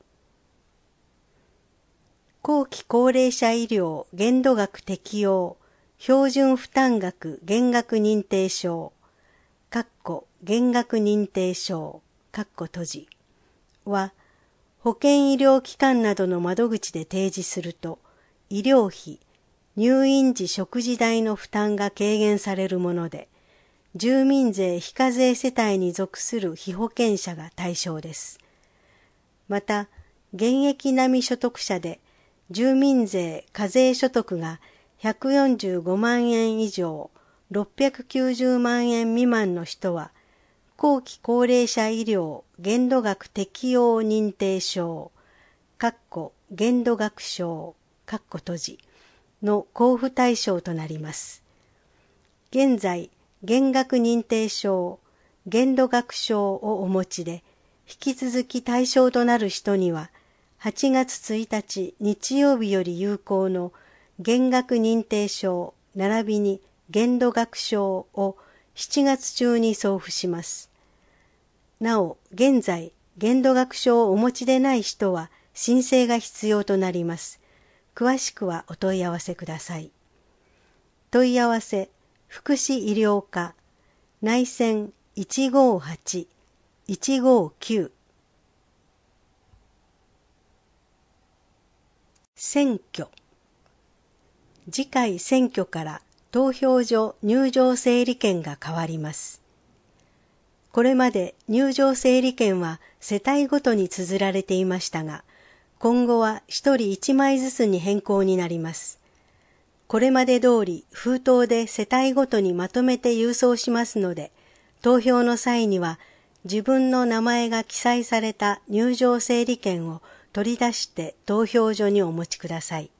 後期高齢者医療限度額適用標準負担額減額認定証減額認定証閉じは保険医療機関などの窓口で提示すると医療費、入院時食事代の負担が軽減されるもので、住民税非課税世帯に属する被保険者が対象です。また、現役並み所得者で住民税課税所得が145万円以上、690万円未満の人は、後期高齢者医療限度額適用認定証限度額証閉じの交付対象となります。現在、減額認定証、限度額証をお持ちで、引き続き対象となる人には、8月1日日曜日より有効の減額認定証並びに限度額証を7月中に送付します。なお、現在、限度額証をお持ちでない人は申請が必要となります。詳しくはお問い合わせください。問い合わせ、福祉医療課、内線 158-159。選挙。次回選挙から投票所入場整理券が変わります。これまで入場整理券は世帯ごとに綴られていましたが、今後は1人1枚ずつに変更になります。これまで通り封筒で世帯ごとにまとめて郵送しますので、投票の際には自分の名前が記載された入場整理券を取り出して投票所にお持ちください。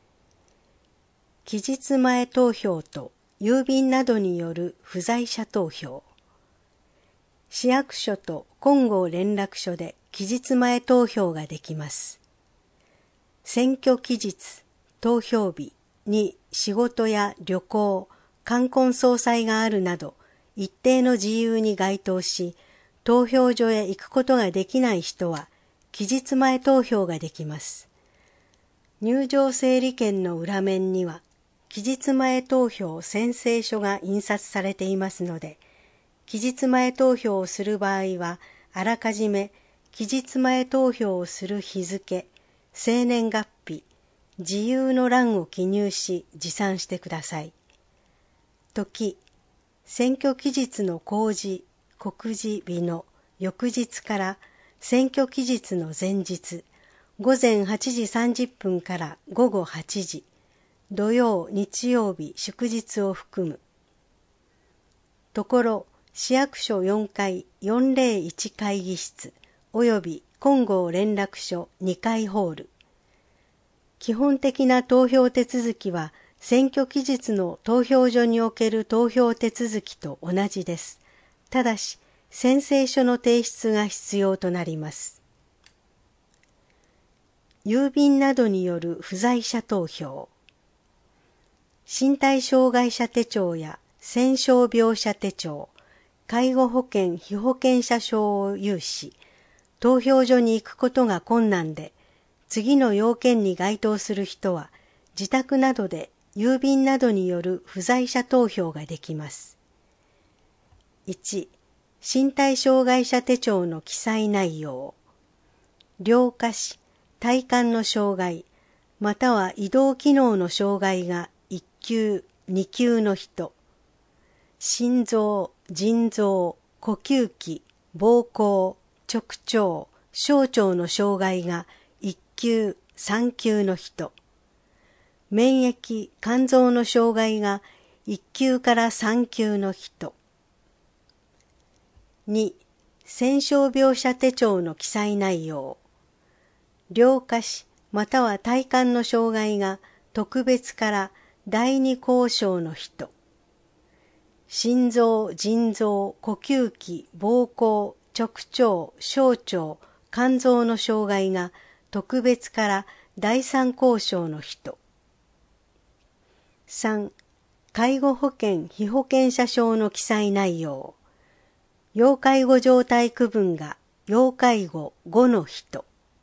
期日前投票と郵便などによる不在者投票。市役所と金剛連絡所で期日前投票ができます。選挙期日、投票日に仕事や旅行、冠婚葬祭があるなど一定の自由に該当し、投票所へ行くことができない人は期日前投票ができます。入場整理券の裏面には期日前投票宣誓書が印刷されていますので、期日前投票をする場合は、あらかじめ期日前投票をする日付、生年月日、自由の欄を記入し持参してください。時、選挙期日の公示、告示日の翌日から選挙期日の前日、 午前8時30分から午後8時、土曜、日曜日、祝日を含む。ところ、市役所4階401会議室及び金剛連絡所2階ホール。基本的な投票手続きは選挙期日の投票所における投票手続きと同じです。ただし、宣誓書の提出が必要となります。郵便などによる不在者投票。身体障害者手帳や戦傷病者手帳、介護保険被保険者証を有し、投票所に行くことが困難で、次の要件に該当する人は、自宅などで郵便などによる不在者投票ができます。1、身体障害者手帳の記載内容。両下肢、体幹の障害、または移動機能の障害が1級、2級の人。心臓、腎臓、呼吸器、膀胱、直腸、小腸の障害が1級、3級の人。免疫、肝臓の障害が1級から3級の人。2、戦傷病者手帳の記載内容。両下肢または体幹の障害が特別から第二項症の人。心臓、腎臓、呼吸器、膀胱、直腸、小腸、肝臓の障害が特別から第三項症の人。3、介護保険被保険者証の記載内容。要介護状態区分が要介護5の人。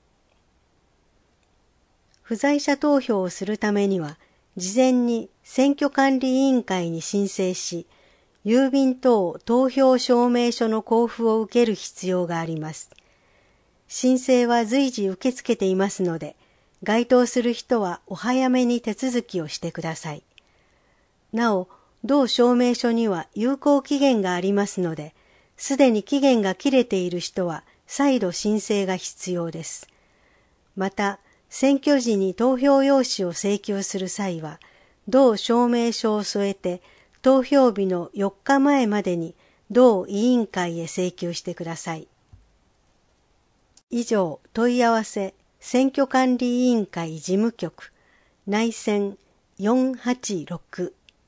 不在者投票をするためには、事前に選挙管理委員会に申請し、郵便等投票証明書の交付を受ける必要があります。申請は随時受け付けていますので、該当する人はお早めに手続きをしてください。なお、同証明書には有効期限がありますので、すでに期限が切れている人は再度申請が必要です。また、選挙時に投票用紙を請求する際は、同証明書を添えて、投票日の4日前までに同委員会へ請求してください。以上、問い合わせ、選挙管理委員会事務局、内線486。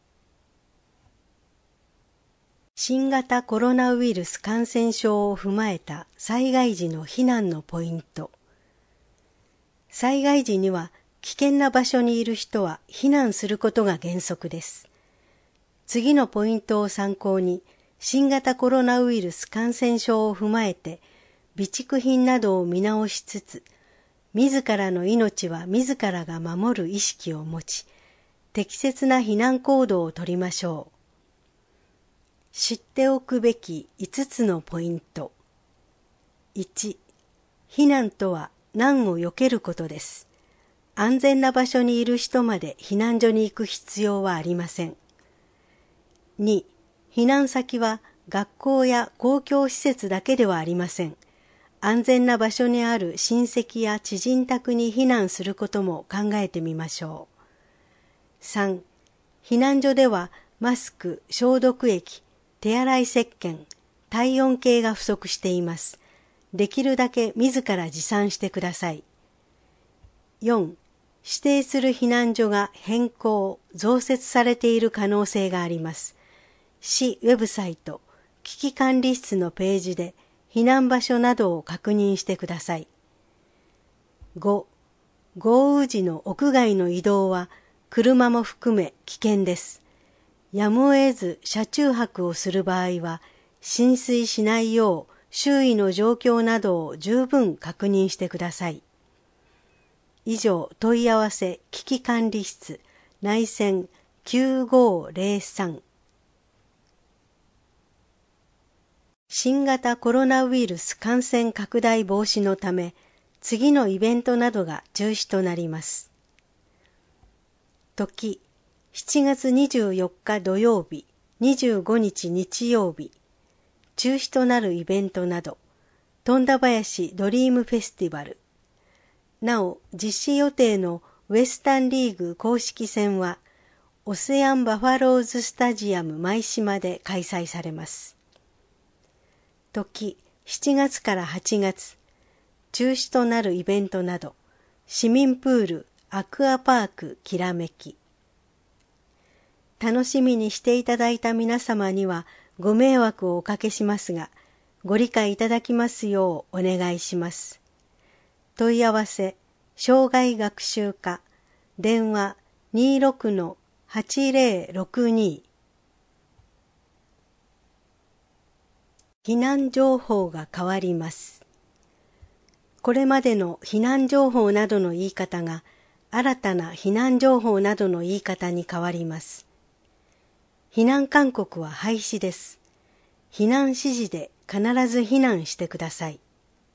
新型コロナウイルス感染症を踏まえた災害時の避難のポイント。災害時には危険な場所にいる人は避難することが原則です。次のポイントを参考に、新型コロナウイルス感染症を踏まえて、備蓄品などを見直しつつ、自らの命は自らが守る意識を持ち、適切な避難行動をとりましょう。知っておくべき5つのポイント。1、避難とは難を避けることです。安全な場所にいる人まで避難所に行く必要はありません。2、避難先は学校や公共施設だけではありません。安全な場所にある親戚や知人宅に避難することも考えてみましょう。3、避難所ではマスク、消毒液、手洗い石鹸、体温計が不足しています。できるだけ自ら持参してください。4、指定する避難所が変更、増設されている可能性があります。市ウェブサイト、危機管理室のページで避難場所などを確認してください。5、豪雨時の屋外の移動は車も含め危険です。やむを得ず車中泊をする場合は、浸水しないよう周囲の状況などを十分確認してください。以上、問い合わせ危機管理室内線9503。新型コロナウイルス感染拡大防止のため、次のイベントなどが中止となります。時、7月24日土曜日、25日日曜日、中止となるイベントなど、富田林ドリームフェスティバル、 なお、実施予定のウエスタンリーグ公式戦は、オセアンバファローズスタジアム舞島で開催されます。時、7月から8月、中止となるイベントなど、市民プール、アクアパークきらめき。楽しみにしていただいた皆様にはご迷惑をおかけしますが、ご理解いただきますようお願いします。問い合わせ、障害学習課、電話 26-8062。避難情報が変わります。これまでの避難情報などの言い方が、新たな避難情報などの言い方に変わります。避難勧告は廃止です。避難指示で必ず避難してください。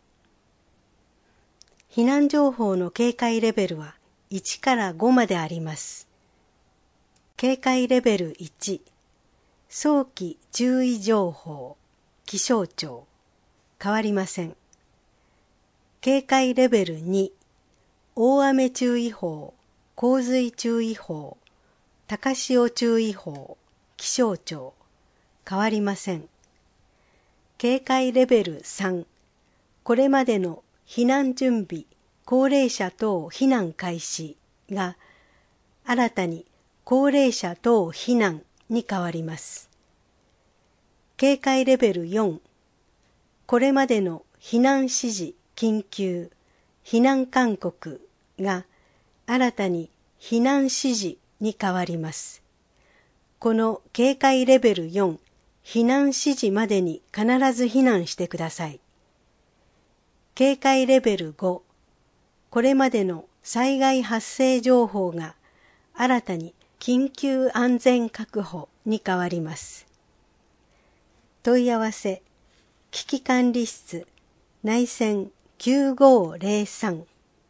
避難情報の警戒レベルは1から5まであります。警戒レベル1、早期注意情報、気象庁、変わりません。警戒レベル2、大雨注意報、洪水注意報、高潮注意報、気象庁、変わりません。警戒レベル3、これまでの避難準備、高齢者等避難開始が、新たに高齢者等避難に変わります。警戒レベル4、これまでの避難指示、緊急、避難勧告が、新たに避難指示に変わります。この警戒レベル4、避難指示までに必ず避難してください。警戒レベル5、これまでの災害発生情報が新たに緊急安全確保に変わります。問い合わせ、危機管理室、内線9503。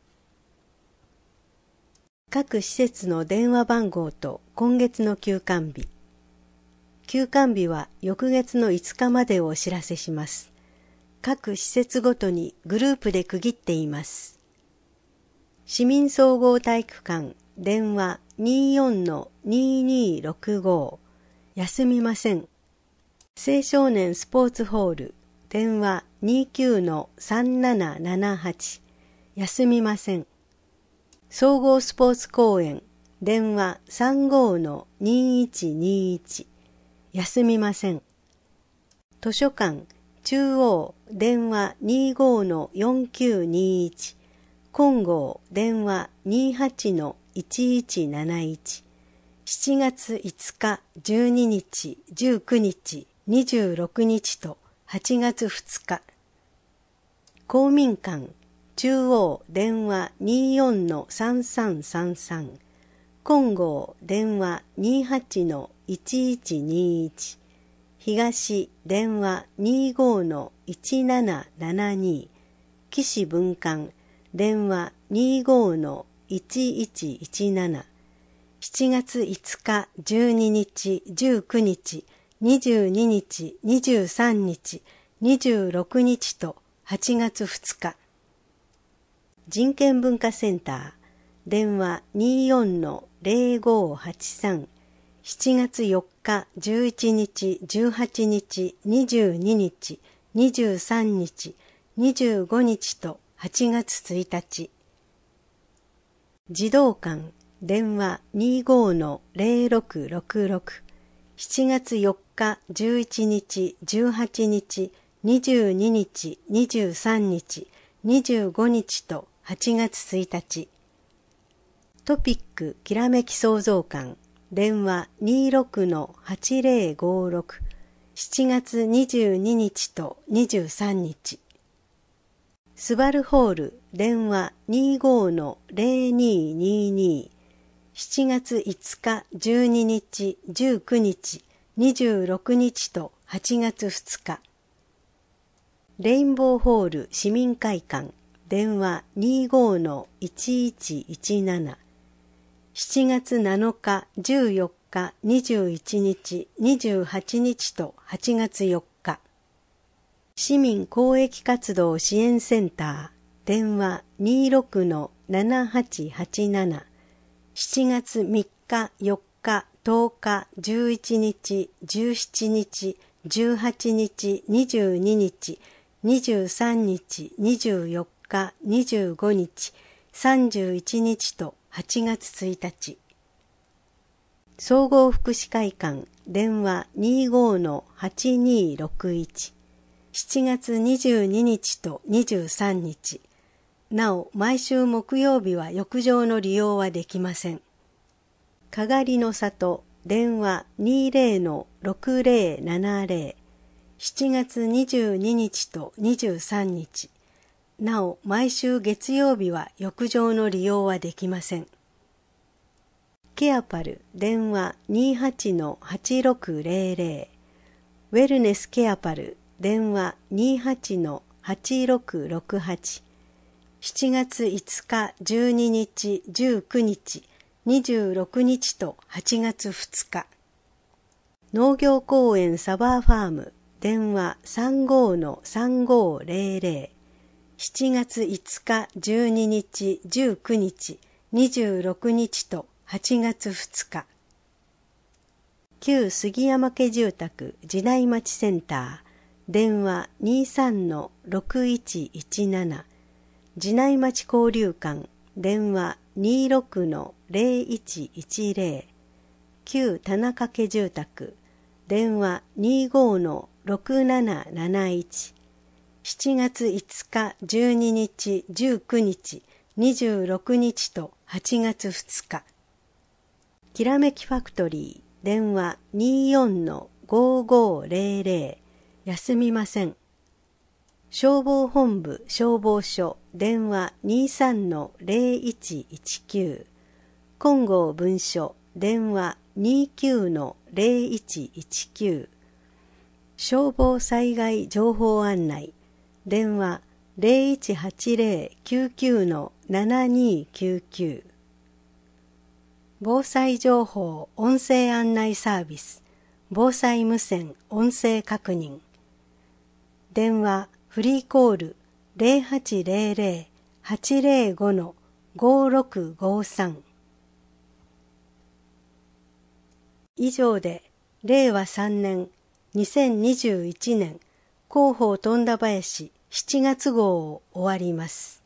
各施設の電話番号と今月の休館日。休館日は翌月の5日までをお知らせします。各施設ごとにグループで区切っています。市民総合体育館、電話 24-2265。休みません。青少年スポーツホール、電話 29-3778。休みません。総合スポーツ公園、電話 35-2121。休みません。図書館、中央、電話 25-4921。金剛、電話 28-1171。7月5日、12日、19日、26日と8月2日。公民館、中央電話 24-3333。金剛電話 28-1121。東電話 25-1772。岸分館電話 25-1117。7月5日、12日、19日、22日、23日、26日と8月2日。人権文化センター、電話 24-0583。7月4日、11日、18日、22日、23日、25日と8月1日。児童館、電話 25-0666。7月4日、11日、18日、22日、23日、25日と8月1日。トピックきらめき創造館、電話 26-8056。7月22日と23日。スバルホール、電話 25-0222。7月5日、12日、19日、26日と8月2日。レインボーホール市民会館、電話 25-1117。7月7日、14日、21日、28日と8月4日。市民公益活動支援センター、 電話 26-7887 7月3日、4日、10日、11日、17日、18日、22日、23日、24日、25日、31日と8月1日。総合福祉会館電話 25-8261 7月22日と23日。なお、毎週木曜日は浴場の利用はできません。かがりの里電話 20-6070 7月22日と23日。なお、毎週月曜日は浴場の利用はできません。ケアパル電話 28-8600 ウェルネスケアパル電話 28-8668 7月5日、12日、19日、26日と8月2日。農業公園サバーファーム電話 35-3500 7月5日、12日、19日、26日と8月2日。旧杉山家住宅時代町センター電話 23-6117 時内町交流館電話 26-0110 旧田中家住宅電話 25-6771 7月5日、12日、19日、26日と8月2日。きらめきファクトリー電話 24-5500 休みません。消防本部消防署電話 23-0119 金剛分署電話 29-0119 消防災害情報案内電話 0180-99-7299 防災情報音声案内サービス防災無線音声確認電話フリーコール 0800-805-5653 以上で令和3年2021年広報富田林7月号を終わります。